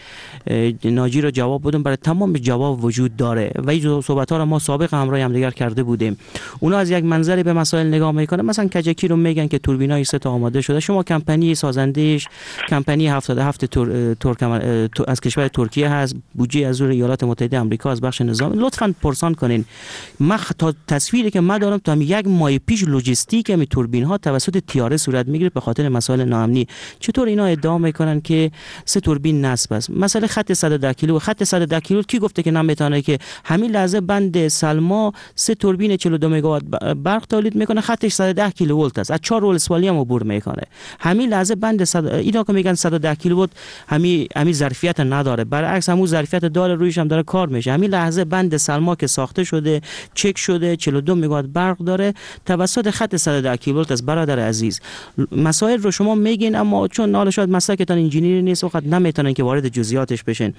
ناجی را جواب بدم، برای تمام جواب وجود داره و این صحبت ها را ما سابق همراه هم دیگر کرده بودیم. اونا از یک منظری به مسائل نگاه میکنه، مثلا کجکی رو میگن که توربینای سه تا آماده شده، شما کمپانی سازندش کمپانی هفتاد و هفت تور... ترکمن... از کشور ترکیه هست، بودجه از ایالات متحده آمریکا از بخش نظام، لطفاً پرسان کنین. ما تا تصویری که ما دارم تا یک ماه پیش لوجستیک می توربین ها توسط تیاره صورت میگیره به خاطر مسائل ناامنی. چطور اینا ادعا میکنن که سه توربین نصب است؟ مثلا خط صد و ده کیلو، خط صد و ده کیلو کی گفته که نمیتونه که همین لحظه بند سلما سه توربین چهل و دو مگاوات برق تولید میکنه، خطش صد و ده کیلو ولت است، از چهار رول اسوالی هم عبور میکنه. همین لحظه بند صد اینا که میگن صد و ده کیلو ولت همین همین ظرفیت نداره، برعکس همون ظرفیت داره، رویش هم داره کار میشه. همین لحظه بند سلما که ساخته شده چک شده چهل و دو مگاوات برق داره توسط خط صد و ده کیلوولت از برادر عزیز. مسائل رو شما میگین اما چون حالا شاید مسلکتان انجینیر نیست وقت نمیتونن که وارد جزئیاتش بشن.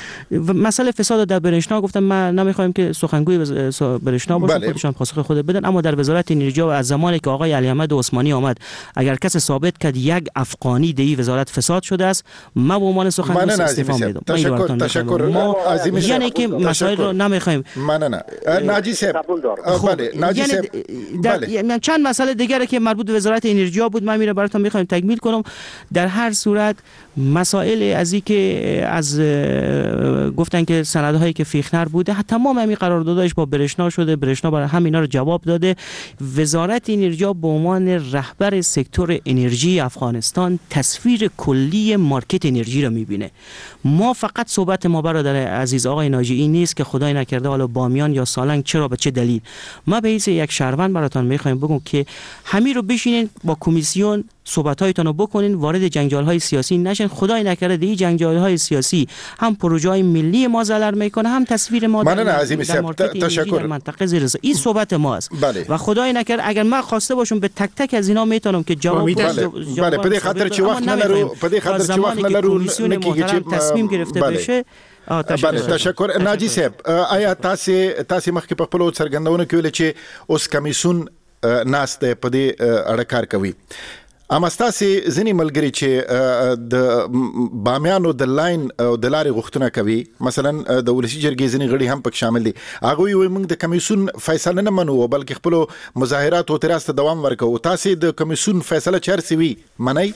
مسئله فساد در برشنا گفتم من نمیخوایم که سخنگوی برشنا باشه، بله. خودشان پاسخ خود بدن، اما در وزارت انرژی و از زمانی که آقای علی احمد عثمانی آمد اگر کس ثابت کرد یک افغانی دی وزارت فساد شده است، ما به عنوان سخنگوی استعفا میدم. تشکر تشکر ما یعنی که مسائل رو نمیخوایم نه ناجی صاحب قبول دارم. بله ناجی یعنی صاحب در بله. یعنی چند مسئله دیگه که مربوط به وزارت انرژی بود من میره براتون میخوایم تکمیل کنم. در هر صورت مسائل از این که از گفتن که سندهایی که فیخنر بوده تمام همین قراردادش با برشنا شده، برشنا برای همینا رو جواب داده. وزارت انرژی به عنوان رهبر سکتور انرژی افغانستان تصویر کلی مارکت انرژی رو میبینه. ما فقط صحبت ما برادر عزیز آقای ناجی این نیست که خدای نکرده حالا بامیان یا سالنگ چرا به چه دلیل. ما به حیث یک شهروند براتون میخوایم بگم که همین رو بشینین با کمیسیون صحبت‌هایتون رو بکنین، وارد جنجال‌های سیاسی نشین. خدای نکرده دی جنجال‌های سیاسی هم پروژه‌های ملی ما ضرر میکنه، هم تصویر ما در, در مارکت انرژی در منطقه زیر سر. این صحبت ماست. بله. و خدای نکرده اگر من خواسته باشم به تک تک از اینا میتونم که جواب بدم. بله بده خاطر چی وقت نلرو بده خاطر چی وقت نلرو نکیږي چې تصمیم گرفته بشه. بله تشکر. ناجی صاحب آیا تاسو تاسو مخکې په خپل څرګندونه کې ویل چې اوس کمیسون ناس ته په دې اړه کار کوي. اما ستاسو ځینې ملګري چې د بامیانو د لاین او د لارې غوښتنه کوي، مثلا د ولسی جرګې ځینې غړي هم پکې شامل دي، هغه وي موږ د کمیسون فیصله نه منو بلکې خپل مظاهرات او اعتراض ته دوام ورکوو. تاسو د کمیسون فیصله چرسي وي منئ؟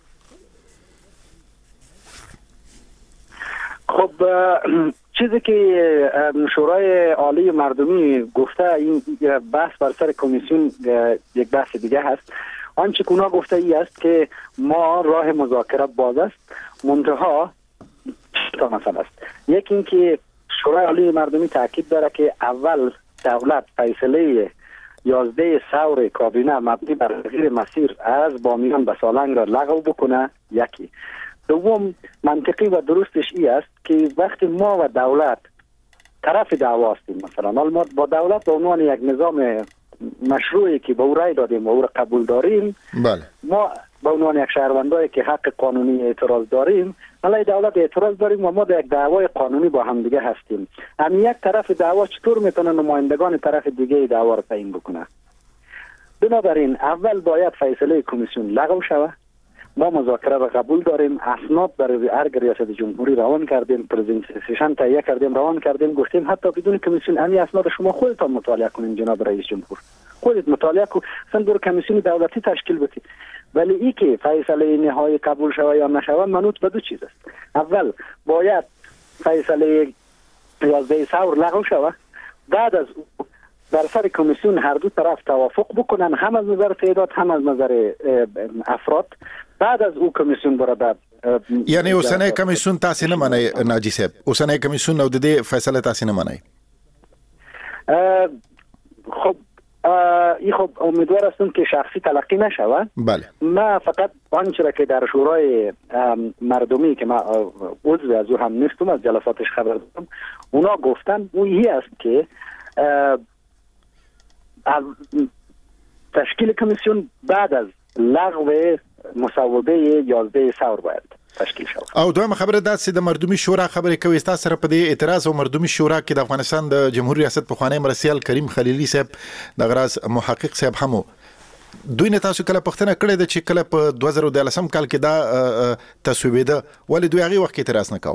خب چیزی که شورای عالی مردمی گفته این بحث بر سر کمیسیون یک بحث دیگه هست. آنچه که اونا گفته ای است که ما راه مذاکره باز است، منتها تا مثلا است. یکی این که شورای عالی مردمی تاکید داره که اول دولت فیصله یازده ثور کابینه مبنی بر تغییر مسیر از بامیان به سالنگ را لغو بکنه. یکی دوم منطقی و درستش ای است که وقتی ما و دولت طرف دعوا هستیم، مثلا ما با دولت به عنوان یک نظام مشروعی که به او رای دادیم و او را قبول داریم، بله. ما به عنوان یک شهروندایی که حق قانونی اعتراض داریم علیه دولت اعتراض داریم و ما در یک دعوای قانونی با هم دیگه هستیم. هم یک طرف دعوا چطور میتونه نمایندگان طرف دیگه دعوا را تعیین بکنه؟ بنابراین اول باید فیصله کمیسیون لغو شود. ما مذاکره را قبول داریم، اسناد برای ارگ ریاست جمهوری روان کردیم، پرزنتیشن تهیه کردیم، روان کردیم، گفتیم حتی بدون کمیسیون امی اسناد شما خودتان مطالعه کنین جناب رئیس جمهور، خودت مطالعه کن، اصلا برو کمیسیون دولتی تشکیل بدید. ولی ای که فیصله نهایی قبول شود یا نشود منوط به دو چیز است. اول باید فیصله یازده ثور لغو شود، بعد از در سر کمیسیون هر دو طرف توافق بکنن، هم از نظر تعداد هم از نظر افراد. بعد از او کمیسیون برابر یعنی اوسنۍ کمیسیون تاسو نه منئ ناجی صاحب؟ اوسنۍ کمیسیون نو د دې فیصله تاسو نه منئ؟ خب این خب امیدوار هستم که شخصی تلقی نشود. بله. ما فقط آنچه را که در شورای مردمی که ما عضو از او هم نیستم از جلساتش خبر دارم، اونا گفتن اون است که تشکیل کمیسیون بعد از لغو مصوبه یازده ثور باید تشکیل شود. او دویمه خبره دا چې د مردمي شورا خبرې کوي، تاسو سره په دې اعتراض او مردمي شورا کې د افغانستان د جمهوریت ریاست پخوانی مرستیال کریم خلیلی صاحب د غراز محقق صاحب هم دوی نه تاسو کله پښتنه کړې ده چې کله په دوه زره دولسم کال کې دا تصویبېده، ولې دوی هغه وخت اعتراض نه کاوه؟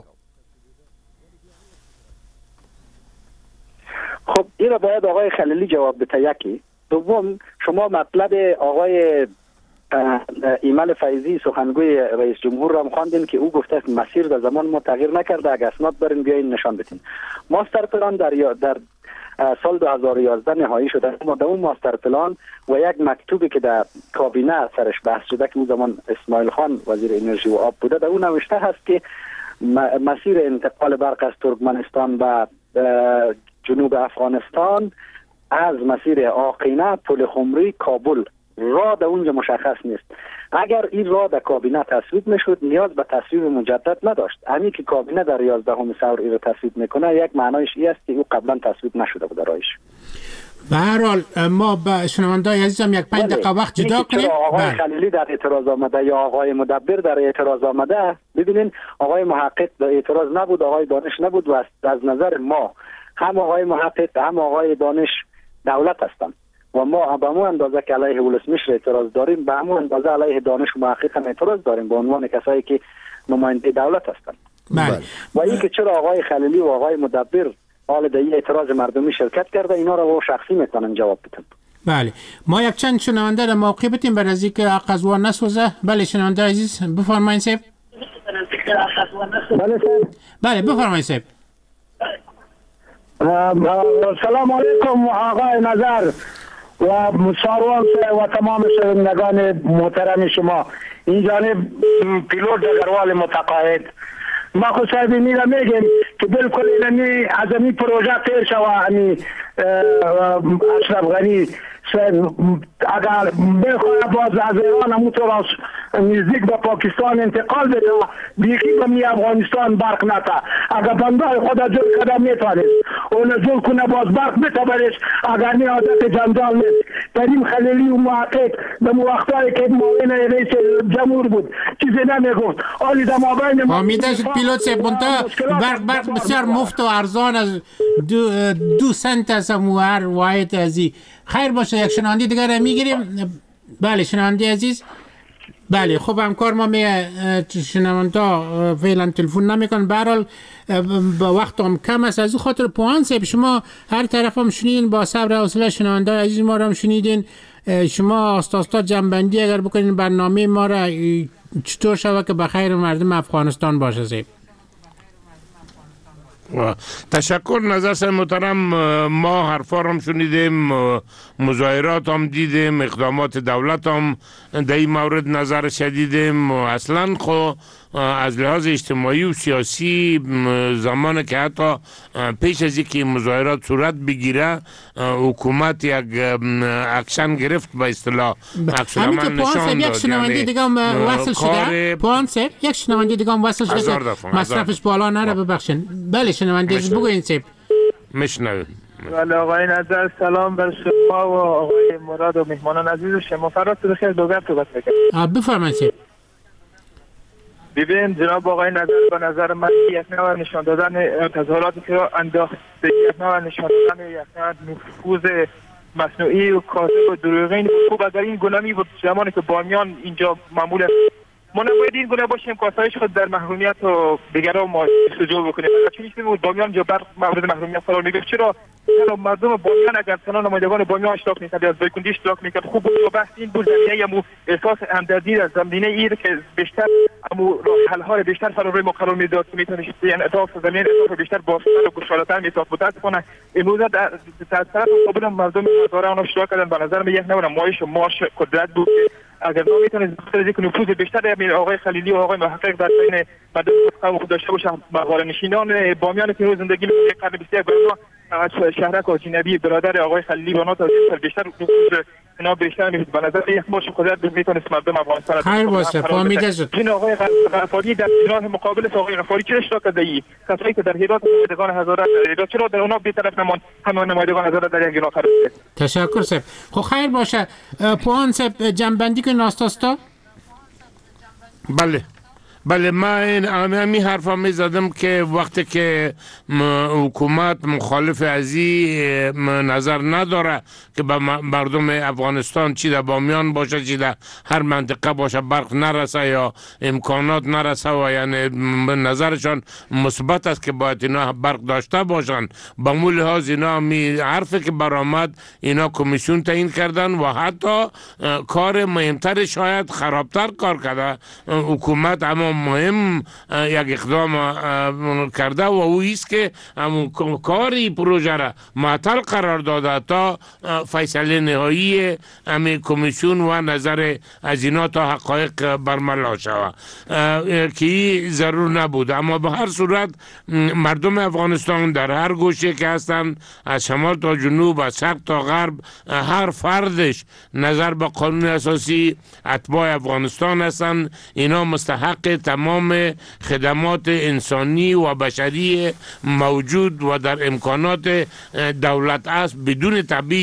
خب این را باید آقای خلیلی جواب بده. یکی. دوم شما مطلب آقای ایمل فیضی سخنگوی رئیس جمهور را خواندین که او گفته مسیر در زمان ما تغییر نکرده، اگه اسناد برین بیاین نشان بدین. ماستر پلان در در سال دو هزار و یازده نهایی شده، اما در اون ماستر پلان و یک مکتوبی که در کابینه سرش بحث شده که اون زمان اسماعیل خان وزیر انرژی و آب بوده، در اون نوشته هست که مسیر انتقال برق از ترکمنستان به جنوب افغانستان از مسیر آقینه، پل خمری، کابل راه در اونجا مشخص نیست. اگر این راه در کابینه تصویب میشد نیاز به تصویب مجدد نداشت. همین که کابینه در یازدهم ثور این رو تصویب میکنه یک معنایش این است که او قبلا تصویب نشده بود رایش. به هر حال ما با شنوندای عزیزم یک پنج دقیقه وقت جدا کنیم. آقای خلیلی در اعتراض آمده یا آقای مدبر در اعتراض آمده، ببینین آقای محقق در اعتراض نبود، آقای دانش نبود و از نظر ما هم آقای محقق هم آقای دانش دولت هستند و ما به همون اندازه که علیه ولسمشر اعتراض داریم به همون اندازه علیه دانش و محقق هم اعتراض داریم به عنوان کسایی که نماینده دولت هستند. بله. و این که چرا آقای خلیلی و آقای مدبر حال در این اعتراض مردمی شرکت کرده، اینا را او شخصی میتونن جواب بدن. بله، ما یک چند شنونده را موقع بتیم برای از اینکه قضوا نسوزه. بله شنونده عزیز بفرمایید صاحب. بله صاحب. بله بفرمایید صاحب. سلام علیکم آقای نظر و ساروان و تمام شنوندگان محترم شما. این جانب پیلوت دگروال متقاعد. ما خود صاحب میگم میگم که بالکل اینمی از این پروژه تیر شوه امی اشرف غنی اگر بخواه باز از ایران همونطور نزدیک به پاکستان انتقال بده بیخی به می افغانستان برق نتا. اگر بندای خدا جل کده میتوانست اون جل کنه باز برق بتبرش. اگر نی عادت جنجال نیست. کریم خلیلی و محقق به وقتایی که معاون رئیس جمهور بود چیزی نمیگفت. آلی در مابین فهمیده شد پیلوت صاحب منتها برق برق بسیار مفت و ارزان از دو, دو سنت از هر واحد ازی. خیر باشه یک شنونده دیگر را میگیریم. بله شنونده عزیز. بله خب همکار ما می شنونده فعلا تلفن نمیکن. به هر حال وقت هم کم است، از خاطر پوان صاحب شما هر طرف هم شنیدین، با صبر و حوصله شنونده عزیز ما را هم شنیدین. شما آستا آستا جنبندی اگر بکنین برنامه ما را چطور شود که به خیر مردم افغانستان باشه صاحب. تشکر نظر سر محترم. ما حرفا هم شنیدیم، مظاهرات هم دیدیم، اقدامات دولت هم در این مورد نظر شدیدیم. اصلا خو از لحاظ اجتماعی و سیاسی زمان که حتی پیش از اینکه مظاهرات صورت بگیره حکومت یک اکشن گرفت، به اصطلاح عکس العمل نشان داد. یک شنونده دیگه هم وصل شده پوان صاحب، یک شنونده دیگه هم وصل شده که مصرفش بالا نره. ببخشید. بله شنونده بگوین صاحب. مشنویم. بله آقای نظر سلام بر شما و آقای مراد و مهمانان عزیز شما. فراز بخیر دوگر صحبت میکنم. بفرمایید صاحب. ببین جناب آقای نظر، به نظر من یک نوع نشان دادن تظاهراتی که انداخته، یک نوع نشان دادن یک نوع نفوذ مصنوعی و کاذب و دروغین. خوب اگر این گونه بود زمانی که بامیان اینجا معمول است، ما نباید این گونه باشیم که آسایش خود در محرومیت و دیگران ما سجول بکنیم. چون چیزی بود بامیان جو بر مورد محرومیت قرار میگرفت. چرا مردم بامیان اگر تنها نمایندگان بامیان اشتراک میکرد یا از بایکندی اشتراک میکرد خوب بود. و بحث این بود زمینه امو احساس همدردی در زمینه ایر که بیشتر امو راه حل های بیشتر فرا روی ما قرار میداد که میتونه یعنی اطراف زمینه اطراف بیشتر بافتر و گشاده‌تر میساخت. متاسفانه امروز در طرف مقابل مردم هزاره آن اشتراک کردن. به نظر من یک نوع نمایش مارش قدرت بود. اگر ما میتونیم بخاطر اینکه نفوذ بیشتر امیر آقای خلیلی و آقای محقق در بین مردم قوم خود داشته باشن، مغار نشینان بامیان که روز زندگی می‌کنند قرن بیست و یک شهرک و جنبی برادر آقای خلیلی و نات بیشتر نفوذ اینا بیشتر میشه. به نظر یک مارش قدرت میتونه مردم افغانستان خیر باشه. فهمیده شد. این آقای غفاری در جناح مقابل آقای غفاری چه اشتراک کرده ای؟ کسایی که در هرات نمایندگان هزاره در چرا در اونا بی‌طرف نمان همه نمایندگان هزاره در یک گروه قرار گرفت؟ تشکر صاحب. خب خیر باشه. پوان صاحب جنبندی که ناستاستا. بله بله من همین حرفا می زدم که وقتی که حکومت مخالف ازی نظر نداره که به مردم افغانستان چی در بامیان باشه چی در هر منطقه باشه برق نرسه یا امکانات نرسه و یعنی نظرشان مثبت است که باید اینا برق داشته باشن، به مو لحاظ اینا می حرفی که برآمد اینا کمیسیون تعیین کردن و حتی کار مهمتر شاید خرابتر کار کرده حکومت، اما مهم یک اقدام کرده و او است که همون کاری پروژه را معطل قرار داده تا فیصله نهایی همین کمیسیون و نظر از اینا تا حقایق برملا شود که ضرور نبود. اما به هر صورت مردم افغانستان در هر گوشه که هستن، از شمال تا جنوب، از شرق تا غرب، هر فردش نظر به قانون اساسی اتباع افغانستان هستن. اینا مستحق تمام خدمات انسانی و بشری موجود و در امکانات دولت است بدون تبعیض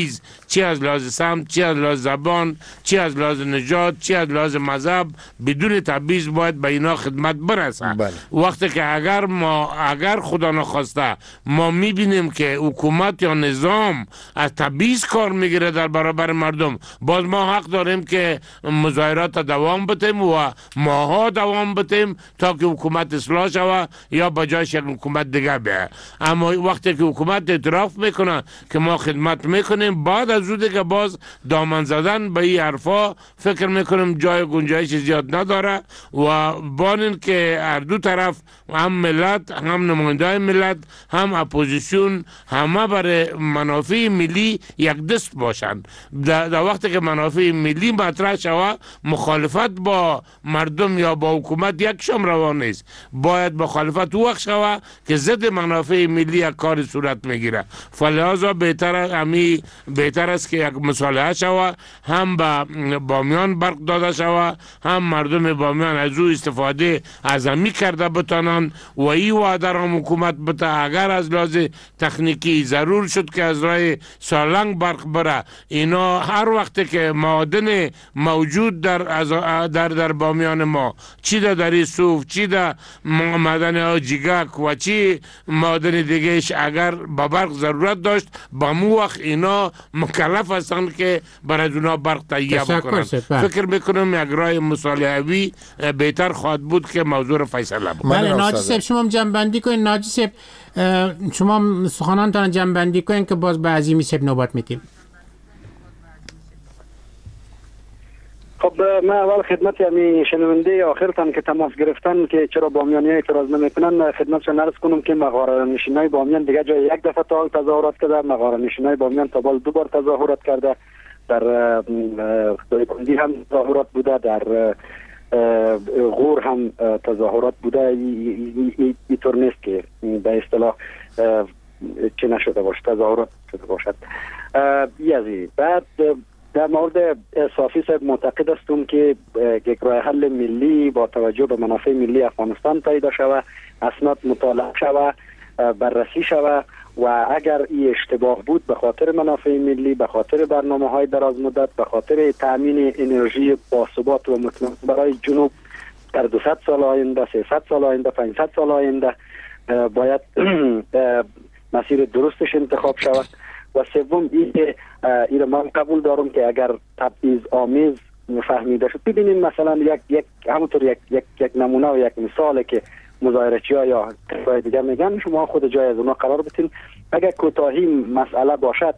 چی از لحاظ سمت، چی از لحاظ زبان، چی از لحاظ نژاد، چی از لحاظ مذهب، بدون تبعیض باید به اینا خدمت برسه. بله. وقتی که اگر ما اگر خدا نخواسته ما میبینیم که حکومت یا نظام از تبعیض کار میگیره در برابر مردم، باز ما حق داریم که مظاهرات دوام بدیم و ماها دوام بدیم تا که حکومت اصلاح شود یا بجایش یک حکومت دیگه بیه. اما وقتی که حکومت اعتراف میکنه که ما خدمت میکنیم، بعد از اون دیگه باز دامن زدن به این حرفا فکر میکنیم جای گنجایش زیاد نداره و بانین که هر دو طرف، هم ملت هم نماینده ملت هم اپوزیسیون، همه برای منافع ملی یک دست باشند. در وقتی که منافع ملی مطرح شود، مخالفت با مردم یا با حکومت یک شم روان نیست. باید مخالفت وقت شود که ضد منافع ملی یک کار صورت میگیره. فلذا بهتر امی بهتر است که یک مصالحه شود، هم به بامیان برق داده شود، هم مردم بامیان از او استفاده از امی کرده بتانند و این وعده را حکومت بده اگر از لحاظ تکنیکی ضرور شد که از راه سالنگ برق بره. اینا هر وقت که معادن موجود در در در بامیان ما، چی در دری صوف، چی در معدن آجیگک و چی معدن دیگهش، اگر با برق ضرورت داشت، با مو وقت اینا مکلف هستند که برای اونا برق تهیه بکنن. فکر میکنم یک راه مصالحوی بهتر خواهد بود که موضوع رو فیصله بکنه. بله ناجی صاحب، شما هم جنبندی کنید. ناجی صاحب شما سخنانتان جنبندی کنید که باز به عظیمی صاحب نوبت میدیم. خب من اول خدمت یعنی شنونده آخرتان که تماس گرفتن که چرا بامیانی اعتراض نمیکنن خدمتشون عرض کنم که مغاره نشینای بامیان دیگه جای یک دفعه تا تظاهرات کرده. مغاره نشینای بامیان تا بال دو بار تظاهرات کرده. در دایکندی هم تظاهرات بوده، در غور هم تظاهرات بوده. اینطور نیست که به اصطلاح چه نشده باشه، تظاهرات شده باشد. یزی بعد در مورد صافی صاحب معتقد هستم که یک راه حل ملی با توجه به منافع ملی افغانستان پیدا شود، اسناد مطالعه شود، بررسی شود و اگر این اشتباه بود به خاطر منافع ملی، به خاطر برنامه های دراز مدت، به خاطر تامین انرژی باثبات و مطمئن برای جنوب در دویست سال آینده، سیصد سال آینده، پانصد سال آینده، باید مسیر درستش انتخاب شود. و سوم این که این من قبول دارم که اگر تبعیض آمیز فهمیده شد، ببینیم مثلا یک یک همونطور یک یک یک نمونه و یک مثاله که مظاهره‌چی‌ها یا کسای دیگر میگن، شما خود جای از اونها قرار بتین. اگر کوتاهی مسئله باشد،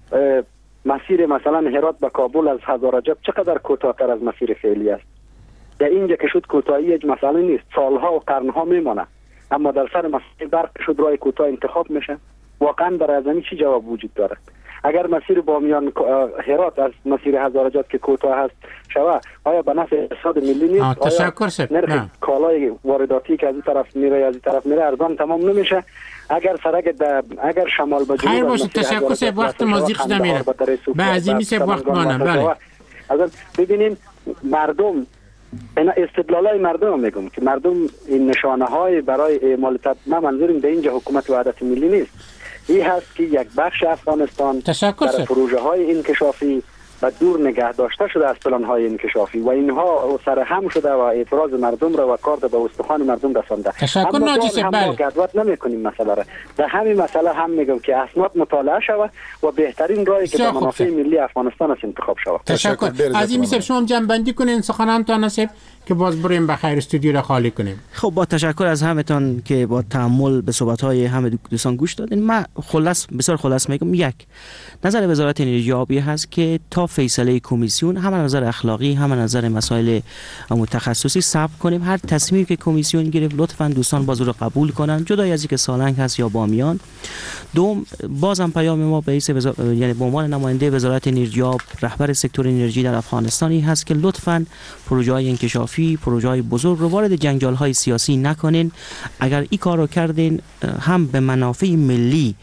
مسیر مثلا هرات به کابل از هزارجب چقدر کوتاه‌تر از مسیر فعلی است. در اینجا که شد کوتاهی یک مسئله نیست، سالها و قرنها میمانه. اما در سر مسیر برق شد راه کوتاه انتخاب میشه. واقعا برای از این چی جواب وجود داره؟ اگر مسیر بامیان هرات از مسیر هزارجات که کوتاه هست شود، آیا به نفع اقتصاد ملی نیست؟ تشکر سر نرخ کالای وارداتی که از این طرف میره از این طرف میره ارزان تمام نمیشه. اگر سرک اگر شمال به جنوب خیر باشه. تشکر سر، وقت ما زیق شده میره. به عظیمی سر وقت مانه. بله از ببینین مردم، اینا استدلالای مردم میگم که مردم این نشانه های برای اعمال تطبیق، منظورم به اینجا حکومت وحدت ملی نیست، این هست که یک بخش افغانستان در پروژه های انکشافی و دور نگه داشته شده از پلان های انکشافی و اینها سر هم شده و اعتراض مردم را و کار به استخوان مردم رسانده. تشکر ناجی صاحب. ما گدوات نمی کنیم مسئله را. در همین مسئله هم میگم که اسناد مطالعه شود و بهترین راهی که به منافع ملی افغانستان است انتخاب شود. تشکر. عظیمی صاحب شما جنبندی کنین سخنانتان صاحب که باز بریم بخیر استودیو را خالی کنیم. خب با تشکر از همتون که با تأمل به صحبت‌های همه دوستان گوش دادین. من خلاص بسیار خلاص میگم، یک نظر وزارت انرژی آبی هست که تا فیصله کمیسیون هم نظر اخلاقی هم نظر مسائل تخصصی صبر کنیم. هر تصمیمی که کمیسیون گرفت لطفاً دوستان باز رو قبول کنن، جدای از اینکه سالنگ هست یا بامیان. دوم بازم پیام ما به رئیس وزارت، یعنی به عنوان نماینده وزارت انرژی آب، رهبر سکتور انرژی در افغانستان این هست که لطفاً پروژه‌های انکشافی، پروژه‌های بزرگ رو وارد جنجال‌های سیاسی نکنین. اگر این کار رو کردین هم به منافع ملی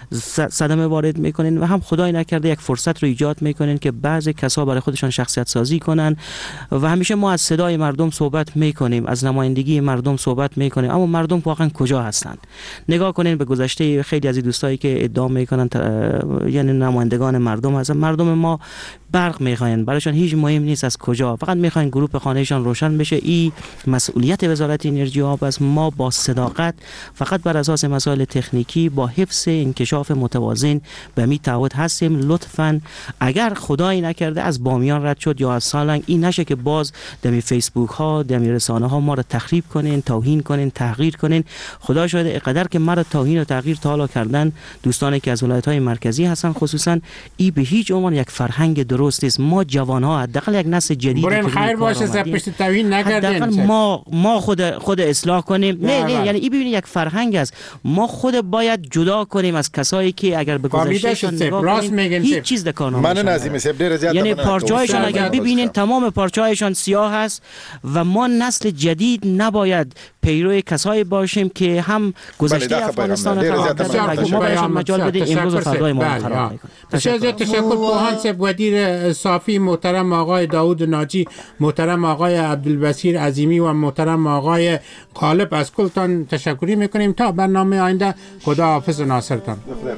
صدمه وارد میکنین و هم خدای نکرده یک فرصت رو ایجاد میکنین که بعضی کسا برای خودشان شخصیت سازی کنن و همیشه ما از صدای مردم صحبت میکنیم، از نمایندگی مردم صحبت میکنیم، اما مردم واقعا کجا هستند؟ نگاه کنین به گذشته خیلی از دوستایی که ادعا میکنن یعنی نمایندگان مردم هستن، مردم ما برق میخواین، برایشان هیچ مهم نیست از کجا، فقط میخواین گروه خانهشان روشن بشه. این مسئولیت وزارت انرژی و آب است. ما با صداقت فقط بر اساس مسائل تکنیکی با حفظ انکشاف متوازن به می تعهد هستیم. لطفاً اگر خدایی نکرده از بامیان رد شد یا از سالنگ، این نشه که باز دمی فیسبوک ها دمی رسانه ها ما رو تخریب کنین، توهین کنین، تحقیر کنین. خدا شاید اینقدر که ما رو توهین و تحقیر تا حالا کردن دوستانی که از ولایت های مرکزی هستن خصوصا، این به هیچ عنوان یک فرهنگ درست است. ما جوان ها حداقل یک نسل جدید برین خیر باشه پشت توهین نکردین، ما ما خود خود اصلاح کنیم. نه نه یعنی این ببینید یک فرهنگ است. ما خود باید جدا کنیم از کسایی که اگر به گذشتهشان نگاه کنیم هیچ چیز در کار نمیشه. من نظیم صاحب ډیر زیات یعنی پارچه‌هایشان اگر ببینین تمام پارچه‌هایشان سیاه است و ما نسل جدید نباید پیرو کسایی باشیم که هم گذشته افغانستان خراب کردن، ما بهشون مجال بدیم امروز و فردای ما خراب میکنن. بسیار زیاد تشکر. پوهان صاحب، وزیر صافی محترم آقای داوود ناجی، محترم آقای عبدالبصیر عظیمی و محترم آقای غالب، از کلتان تشکری میکنیم. تا برنامه آینده، خدا حافظ و ناصرتان.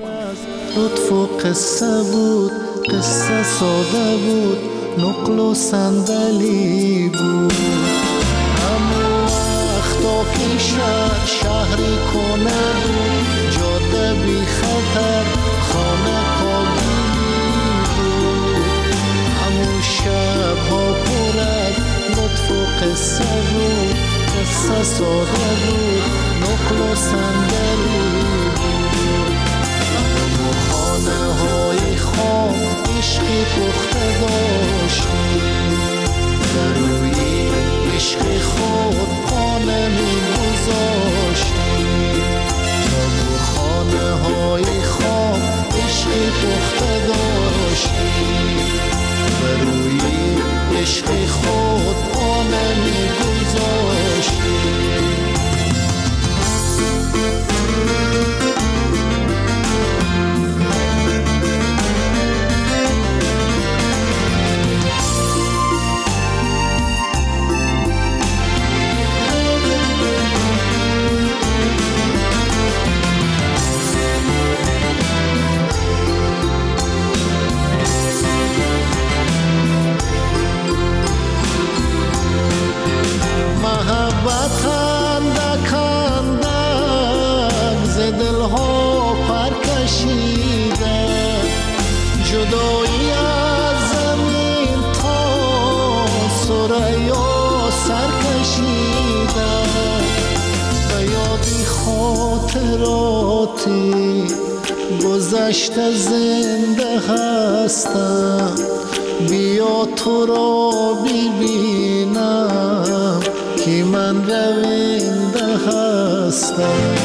لطف و قصه بود، قصه ساده بود، نقل و صندلی بود. همون وقتا که شهر شهری کنه بود، جاده بی خطر خانه قابلی بود. همون شب ها پر از لطف و قصه بود، قصه ساده بود، نقل و صندلی بود. همون خانه های خام عشقی پخته داشتیم، در روی عشق خود خانه می گذاشتیم. همون خانه های خام عشقی پخته داشتیم، در روی عشق خود خانه می گذاشتیم. محبت اندک اندک ز دلها پر کشیده، جدایی از زمین تا ثریا سر کشیده. به یادی خاطراتی گذشته زنده هستم، بیا تو را ببینم که من رونده هستم.